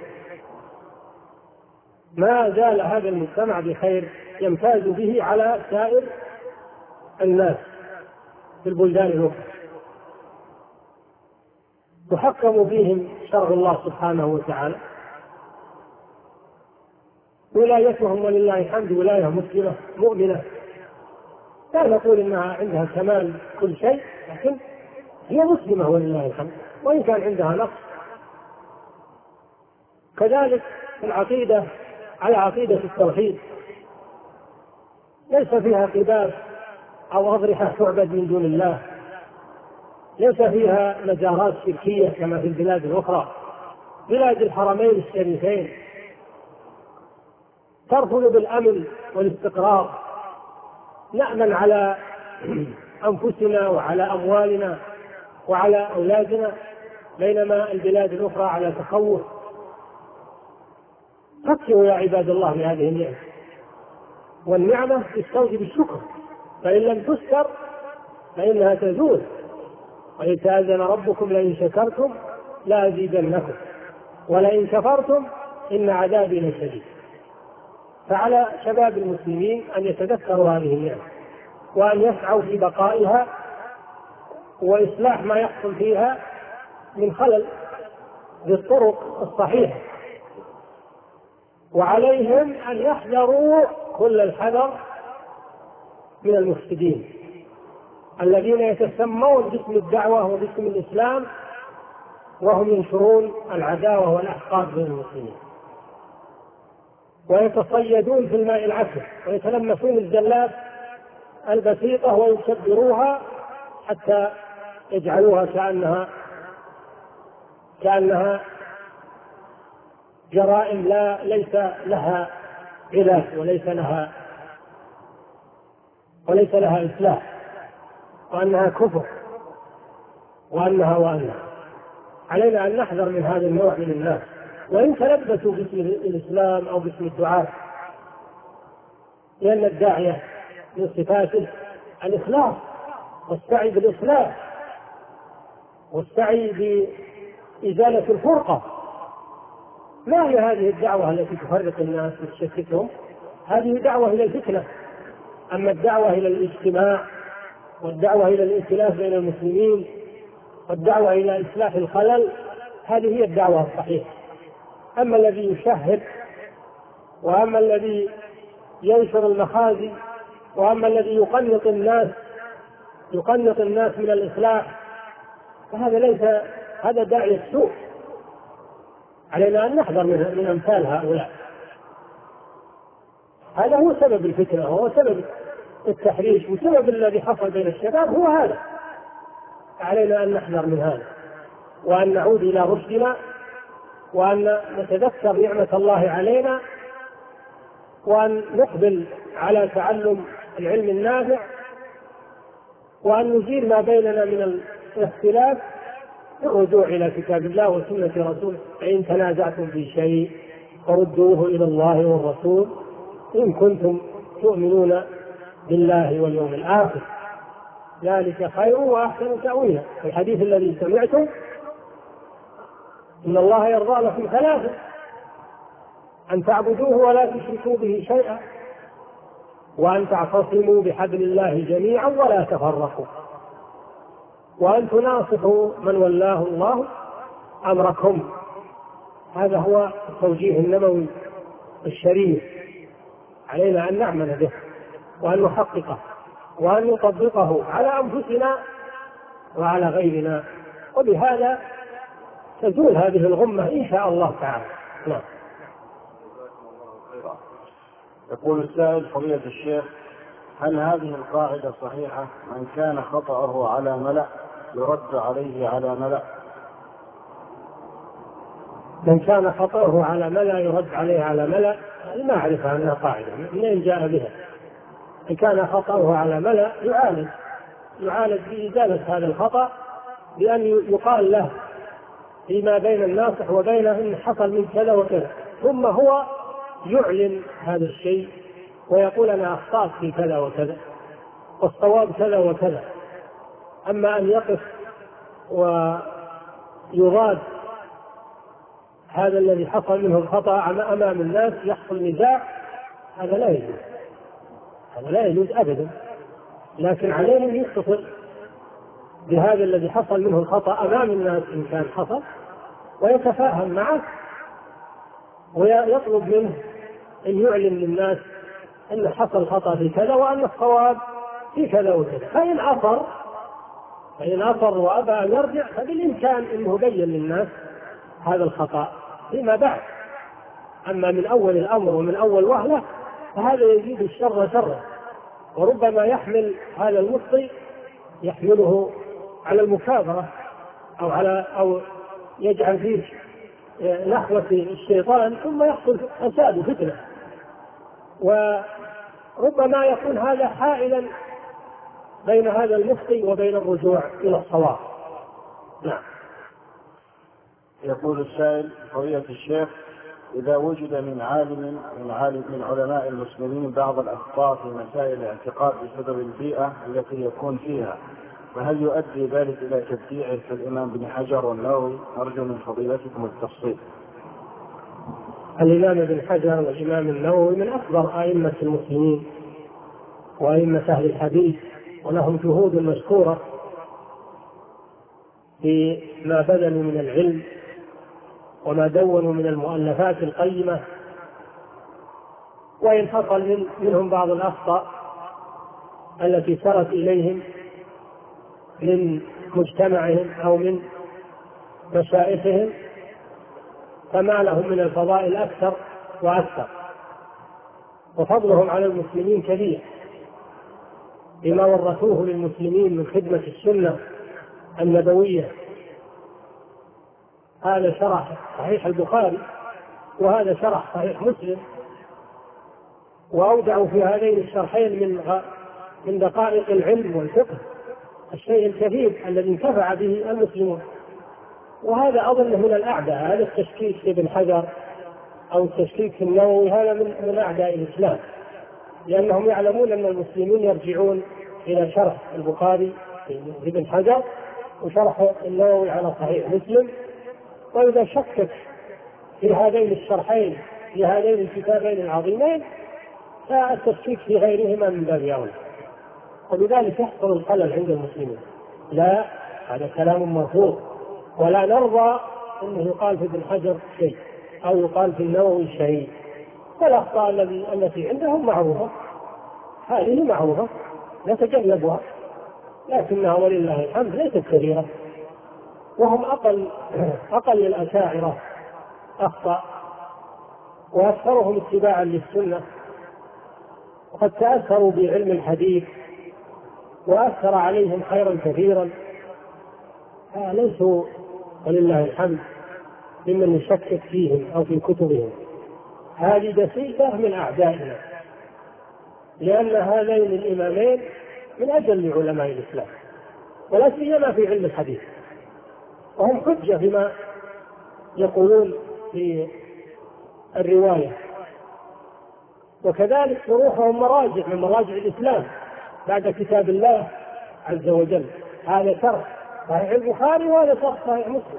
ما زال هذا المجتمع بخير يمتاز به على سائر الناس في البلدان الأخرى، تحكم فيهم شرع الله سبحانه وتعالى، ولايتهم ولله الحمد ولاية مسلمة مؤمنة، لا نقول إنها عندها كمال كل شيء، لكن هي مسلمة ولله الحمد وإن كان عندها نقص. كذلك العقيدة على عقيدة التوحيد، ليس فيها قباب أو أضرحة تعبد من دون الله، ليس فيها مجارات شركية كما في البلاد الأخرى. بلاد الحرمين الشريفين ترفض بالأمن والاستقرار، نأمن على أنفسنا وعلى أموالنا وعلى أولادنا، بينما البلاد الأخرى على تخوف. فكروا يا عباد الله بهذه النعمة، والنعمة تستوجب الشكر، فإن لم تشكر فإنها تزول، وإن تأذن ربكم لئن شكرتم لأزيدنكم ولئن كفرتم إن عذابي لشديد. فعلى شباب المسلمين أن يتذكروا هذه النعمة وأن يسعوا في بقائها وإصلاح ما يحصل فيها من خلل بالطرق الصحيحة، وعليهم أن يحذروا كل الحذر من المفسدين الذين يتسمون باسم الدعوة وباسم الإسلام وهم ينشرون العداوة والأحقاد بين المسلمين، ويتصيدون في الماء العكر ويتلمسون الزلات البسيطة ويكبروها حتى يجعلوها كأنها كأنها جرائم لا ليس لها علاج وليس لها وليس لها إصلاح، وأنها كفر وأنها وأنها. علينا أن نحذر من هذا النوع من الناس، وإن تلبسوا باسم الإسلام أو باسم الدعاء، لأن الداعية من صفاته الإخلاص والسعي بالإصلاح والسعي بإزالة الفرقة. ما هي هذه الدعوة التي تفرق الناس وتشتتهم؟ هذه دعوة إلى الفتنة. أما الدعوة إلى الاجتماع والدعوة إلى الائتلاف بين المسلمين والدعوة إلى إصلاح الخلل، هذه هي الدعوة الصحيحة. أما الذي يشهد، وأما الذي ينشر المخازي، وأما الذي يقنط الناس يقنط الناس من الإصلاح، فهذا ليس هذا داعي السوء. علينا أن نحذر من أمثال هؤلاء. هذا هو سبب الفتنة، هو سبب التحريش، وسبب الذي حصل بين الشباب هو هذا. علينا أن نحذر من هذا، وأن نعود إلى رشدنا، وأن نتذكر نعمة الله علينا، وأن نقبل على تعلم العلم النافع، وأن نزيل ما بيننا من الاختلاف بالرجوع إلى كتاب الله وسنة رسوله. فإن تنازعتم في شيء فردوه إلى الله والرسول إن كنتم تؤمنون بالله واليوم الآخر، ذلك خير وأحسن تأويلا. الحديث الذي سمعتم إن الله يرضى لكم ثلاثة: أن تعبدوه ولا تشركوا به شيئا، وأن تعتصموا بحبل الله جميعا ولا تفرقوا، وأن تناصحوا من ولاه الله أمركم. هذا هو التوجيه النبوي الشريف، علينا أن نعمل به وأن نحققه وأن نطبقه على أنفسنا وعلى غيرنا، وبهذا تزول هذه الغمة إن شاء الله تعالى. نعم. يقول السائل: فضيلة الشيخ، هل هذه القاعدة صحيحة؟ من كان خطأه على ملأ يرد عليه على ملأ. من كان خطأه على ملأ يرد عليه على ملأ، ما أعرف أنها قاعدة، منين جاء بها؟ إن كان خطأه على ملأ يعالج يعالج بإزالة هذا الخطأ، بأن يقال له فيما بين الناصح وبينه إن حصل من كذا وكذا، ثم هو يعلن هذا الشيء ويقول أنا أخطأت في كذا وكذا والصواب كذا وكذا. أما أن يقف ويضاد هذا الذي حصل منه الخطأ أمام الناس يحصل نزاع، هذا لا يجوز، هذا لا يجوز أبدا. لكن عليه أن يتصل بهذا الذي حصل منه الخطأ أمام الناس إن كان حصل، ويتفاهم معه ويطلب منه أن يعلن للناس أن حصل خطأ في كذا وأن الصواب في كذا وكذا. فإن أصر فإن أصر وأبى أن يرجع فبالإمكان أنه بين للناس هذا الخطأ فيما بعد. أما من أول الأمر ومن أول وهلة فهذا يزيد الشر شرا، وربما يحمل هذا المخطئ يحمله على المكابرة أو على أو يجعل فيه نحوة الشيطان، ثم يحصل فساد وفتنة، وربما يكون هذا حائلا بين هذا المخطئ وبين الرجوع إلى الصواب. نعم. يقول السائل: فضيلة الشيخ، إذا وجد من عالم من عالم من علماء المسلمين بعض الأخطاء في مسائل الاعتقاد بسبب البيئة التي يكون فيها، فهل يؤدي ذلك إلى تبديعه كالإمام بن حجر والنووي؟ أرجو من فضيلتكم التفصيل. الإمام ابن حجر والإمام النووي من أكبر أئمة المسلمين وأئمة أهل الحديث، ولهم جهود مشكورة فيما بذلوا من العلم وما دونوا من المؤلفات القيمة. وإن حصل منهم بعض الأخطاء التي سرت إليهم من مجتمعهم أو من مشايخهم، فما لهم من الفضائل أكثر وأكثر، وفضلهم على المسلمين كبير بما ورثوه للمسلمين من خدمة السنة النبوية. هذا شرح صحيح البخاري وهذا شرح صحيح مسلم، وأودعوا في هذين الشرحين من من دقائق العلم والفقه الشيء الكثير الذي انتفع به المسلمون. وهذا أظن من الأعداء، هذا التشكيك في ابن حجر أو التشكيك في النووي هذا من من أعداء الإسلام، لأنهم يعلمون أن المسلمين يرجعون إلى شرح البخاري في ابن حجر وشرح النووي على صحيح مسلم، وإذا شكك في هذين الشرحين في هذين الكتابين العظيمين فالتشكيك في غيرهما من باب أولى، ولذلك يحصل الخلل عند المسلمين. لا، هذا كلام مرفوض، ولا نرضى أنه يقال في ابن حجر شيء أو يقال في النووي شيء. والأخطاء التي عندهم معروفة، هذه معروفة نتجنبها، لكنها ولله الحمد ليست كبيرة، وهم أقل أقل الأشاعرة أخطأ وأكثرهم اتباعا للسنة، وقد تأثروا بعلم الحديث وأثر عليهم خيرا كثيرا، ليسوا ولله الحمد ممن يشكك فيهم أو في كتبهم. هذه دسيسة من أعدائنا، لأن هذين الإمامين من أجل علماء الإسلام ولا سيما في علم الحديث، وهم حجة فيما يقولون في الرواية، وكذلك شروحهم مراجع من مراجع الإسلام بعد كتاب الله عز وجل. هذا شرح صحيح البخاري وهذا شرح صحيح مسلم،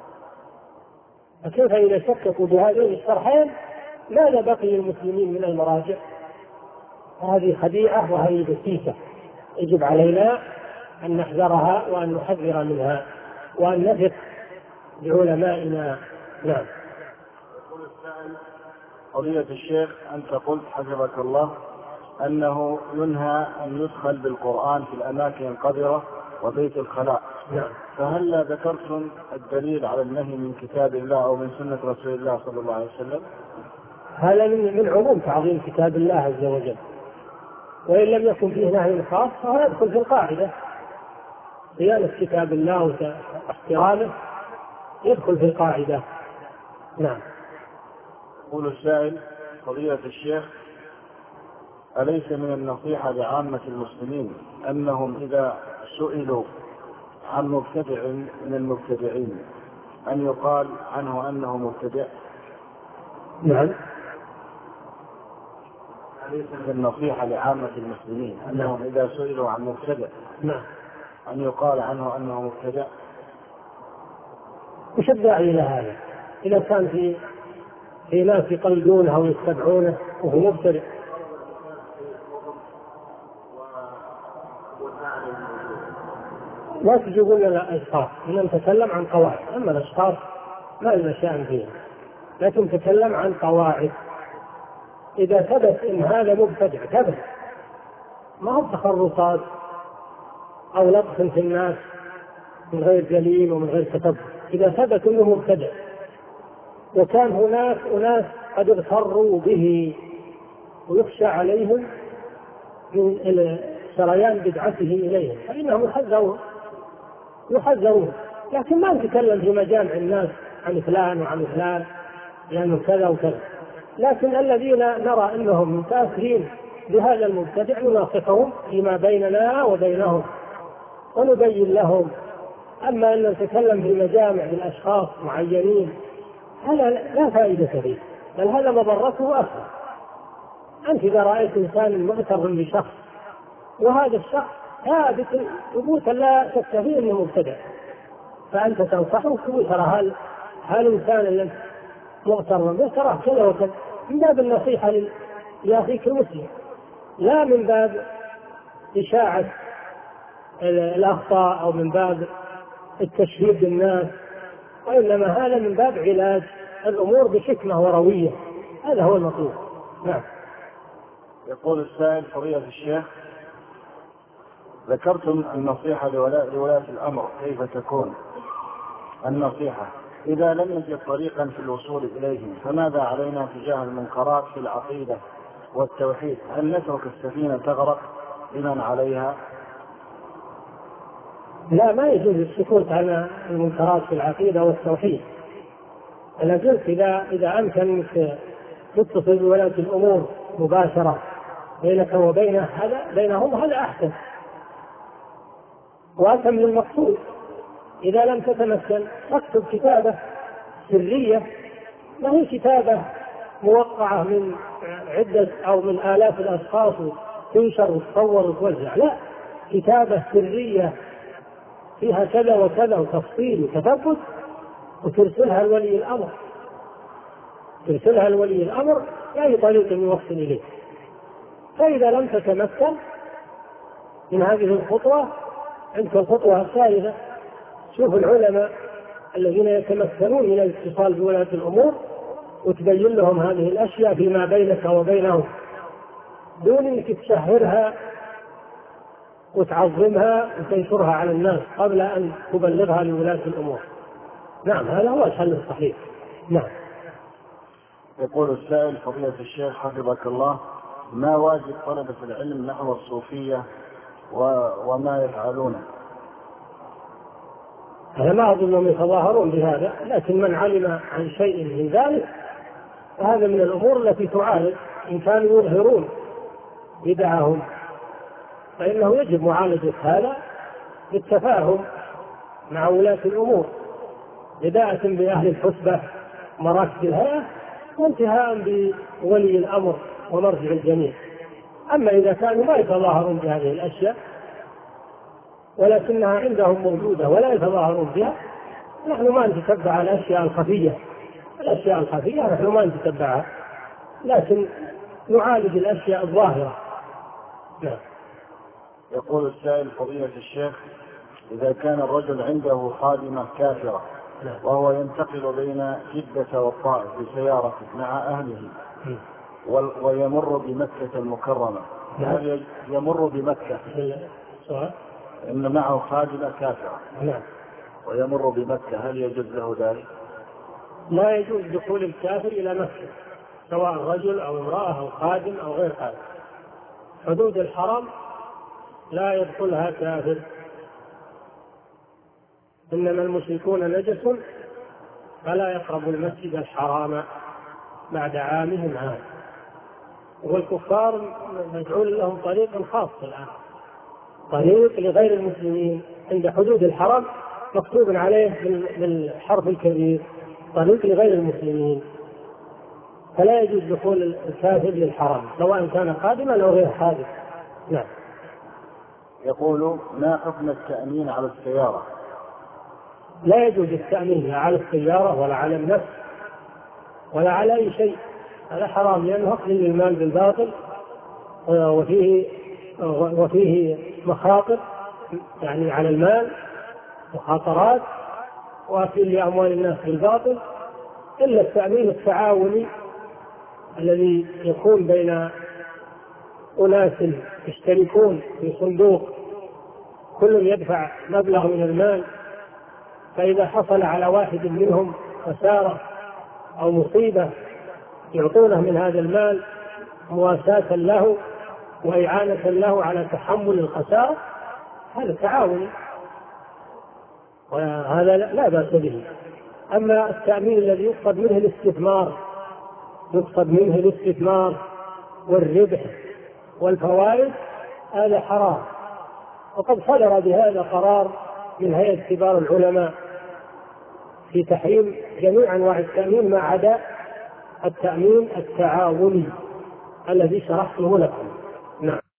فكيف إذا شككوا بهذين الشرحين ماذا بقي للمسلمين من المراجع؟ هذه خديعة وهذه دسيسة، يجب علينا أن نحذرها وأن نحذر منها وأن نثق بعلمائنا. نعم. يقول السائل: قضية الشيخ أنت قلت حفظك الله أنه ينهى أن يدخل بالقرآن في الأماكن القذرة وبيت الخلاء. نعم. فهل ذكرتم الدليل على النهي من كتاب الله أو من سنة رسول الله صلى الله عليه وسلم؟ هذا من عموم تعظيم كتاب الله عز وجل، وإن لم يكن فيه نهي خاص فهو يدخل في القاعدة. صيانة كتاب الله واحترامه يدخل في القاعدة. نعم. يقول السائل: قضية الشيخ، أليس من النصيحة لعامة المسلمين أنهم إذا سئلوا عن مبتدع من المبتدعين أن يقال عنه أنه مبتدع؟ نعم. أليس من النصيحة لعامة المسلمين أنهم إذا سئلوا عن مبتدع نعم أن يقال عنه أنه مبتدع؟ وش الداعي إلى هذا؟ إذا كان في في ناس يقلدونه أو يتبعونه وهو مبتدع. لا تجيبون لنا الأشخاص، إن نتكلم عن قواعد، أما الأشخاص ما لنا شأن فيها، لكن نتكلم عن قواعد. إذا ثبت إن هذا مبتدع ثبت، ما هو تخرصات أو لطف في الناس من غير دليل ومن غير تتبع. إذا ثبت أنه مبتدع وكان هناك أناس قد اغتروا به ويخشى عليهم من سريان بدعته إليهم فإنهم يحذرون يحذرون لكن ما نتكلم في مجامع الناس عن فلان وعن فلان لأنه كذا وكذا. لكن الذين نرى أنهم متأثرين بهذا المبتدع نناصحهم فيما بيننا وبينهم ونبين لهم. أما أن نتكلم في مجامع بالأشخاص معينين هذا لا فائدة فيه، بل هذا مضرته أكثر. أنت إذا رأيت إنسان مغتر بشخص وهذا الشخص ثابت ثبوتا لا شك فيه أنه مبتدع، فأنت تنصحه تقول ترى هل هل الإنسان الذي مغتر به ترى كذا وكذا، من باب النصيحة لأخيك المسلم، لا من باب إشاعة الأخطاء أو من باب التشهير بالناس، وإنما هذا من باب علاج الأمور بحكمة وروية. هذا هو المطلوب. نعم. يقول السائل: فضيلة الشيخ، ذكرتم النصيحة لولاة الأمر، كيف تكون النصيحة إذا لم نجد طريقا في الوصول إليهم؟ فماذا علينا تجاه المنكرات في العقيدة والتوحيد؟ هل نترك السفينة تغرق لمن عليها؟ لا، ما يجوز السكوت عن المنكرات في العقيدة والتوحيد. أنا قلت إذا إذا أمكن تتصل بولاة الأمور مباشرة بينك وبينه هذا بينهم هذا أحسن وأتم للمقصود. إذا لم تتمكن اكتب كتابة سرية، ما هي كتابة موقعة من عدة أو من آلاف الأشخاص تنشر وتصور وتوزع، لا، كتابة سرية فيها كذا وكذا وتفصيل وتثبت وترسلها لولي الأمر ترسلها لولي الأمر بأي طريق يوصل إليه. فإذا لم تتمكن من هذه الخطوة عندك الخطوة الثالثة، شوف العلماء الذين يتمكنون من الاتصال بولاة الأمور وتبين لهم هذه الأشياء فيما بينك وبينهم دون أنك تشهرها وتعظمها وتنشرها على الناس قبل أن تبلغها لولاة الأمور. نعم، هذا هو الحل الصحيح. نعم. يقول السائل: فضيلة الشيخ حفظك الله، ما واجب طلبة العلم نحو الصوفية وما يفعلونه؟ أنا ما أظنهم يتظاهرون بهذا، لكن من علم عن شيء من ذلك فهذا من الأمور التي تعالج. إن كانوا يظهرون بدعهم فإنه يجب معالجة هذا بالتفاهم مع ولاة الأمور، بداية بأهل الحسبة مراكز الهيئة وانتهاء بولي الأمر ومرجع الجميع. أما إذا كانوا ما يتظاهرون بهذه الأشياء ولكنها عندهم موجودة ولا يتظاهرون بها، نحن ما نتتبع الأشياء الخفية الأشياء الخفية نحن ما نتتبعها، لكن نعالج الأشياء الظاهرة نعم. يقول السائل فضيلة الشيخ: إذا كان الرجل عنده خادمة كافرة وهو ينتقل بين جدة والطائف بسيارة مع أهله ويمر بمكة المكرمة، هل يمر بمكة إن معه خادمة كافرة ويمر بمكة هل يجوز له ذلك؟ لا يجوز دخول الكافر إلى مكة، سواء رجل أو امرأة أو خادم أو غير خادم. حدود الحرم لا يدخلها كافر، إنما المشركون نجس فلا يقربوا المسجد الحرام بعد عامهم هذا. والكفار مجعول لهم طريق خاص الآن، طريق لغير المسلمين عند حدود الحرم مكتوب عليه بالحرف الكبير طريق لغير المسلمين، فلا يجوز دخول الكافر للحرم سواء كان قادما أو غير قادم. نعم. يقول: ما حكم التأمين على السيارة؟ لا يجوز التأمين لا على السيارة ولا على النفس ولا على أي شيء، هذا حرام لأنه أخذ للمال بالباطل وفيه وفيه مخاطر يعني على المال مخاطرات وأكل لأموال الناس بالباطل. إلا التأمين التعاوني الذي يكون بين أناس يشتركون في صندوق كل يدفع مبلغ من المال، فإذا حصل على واحد منهم خسارة أو مصيبة يعطونه من هذا المال مواساة له وإعانة له على تحمل الخسارة، هذا تعاون وهذا لا بأس به. أما التأمين الذي يقصد منه الاستثمار يقصد منه الاستثمار والربح والفوائد هذا حرام، وقد صدر بهذا قرار من هيئة كبار العلماء في تحريم جميع أنواع التأمين ما عدا التأمين التعاوني الذي شرحته لكم. نعم.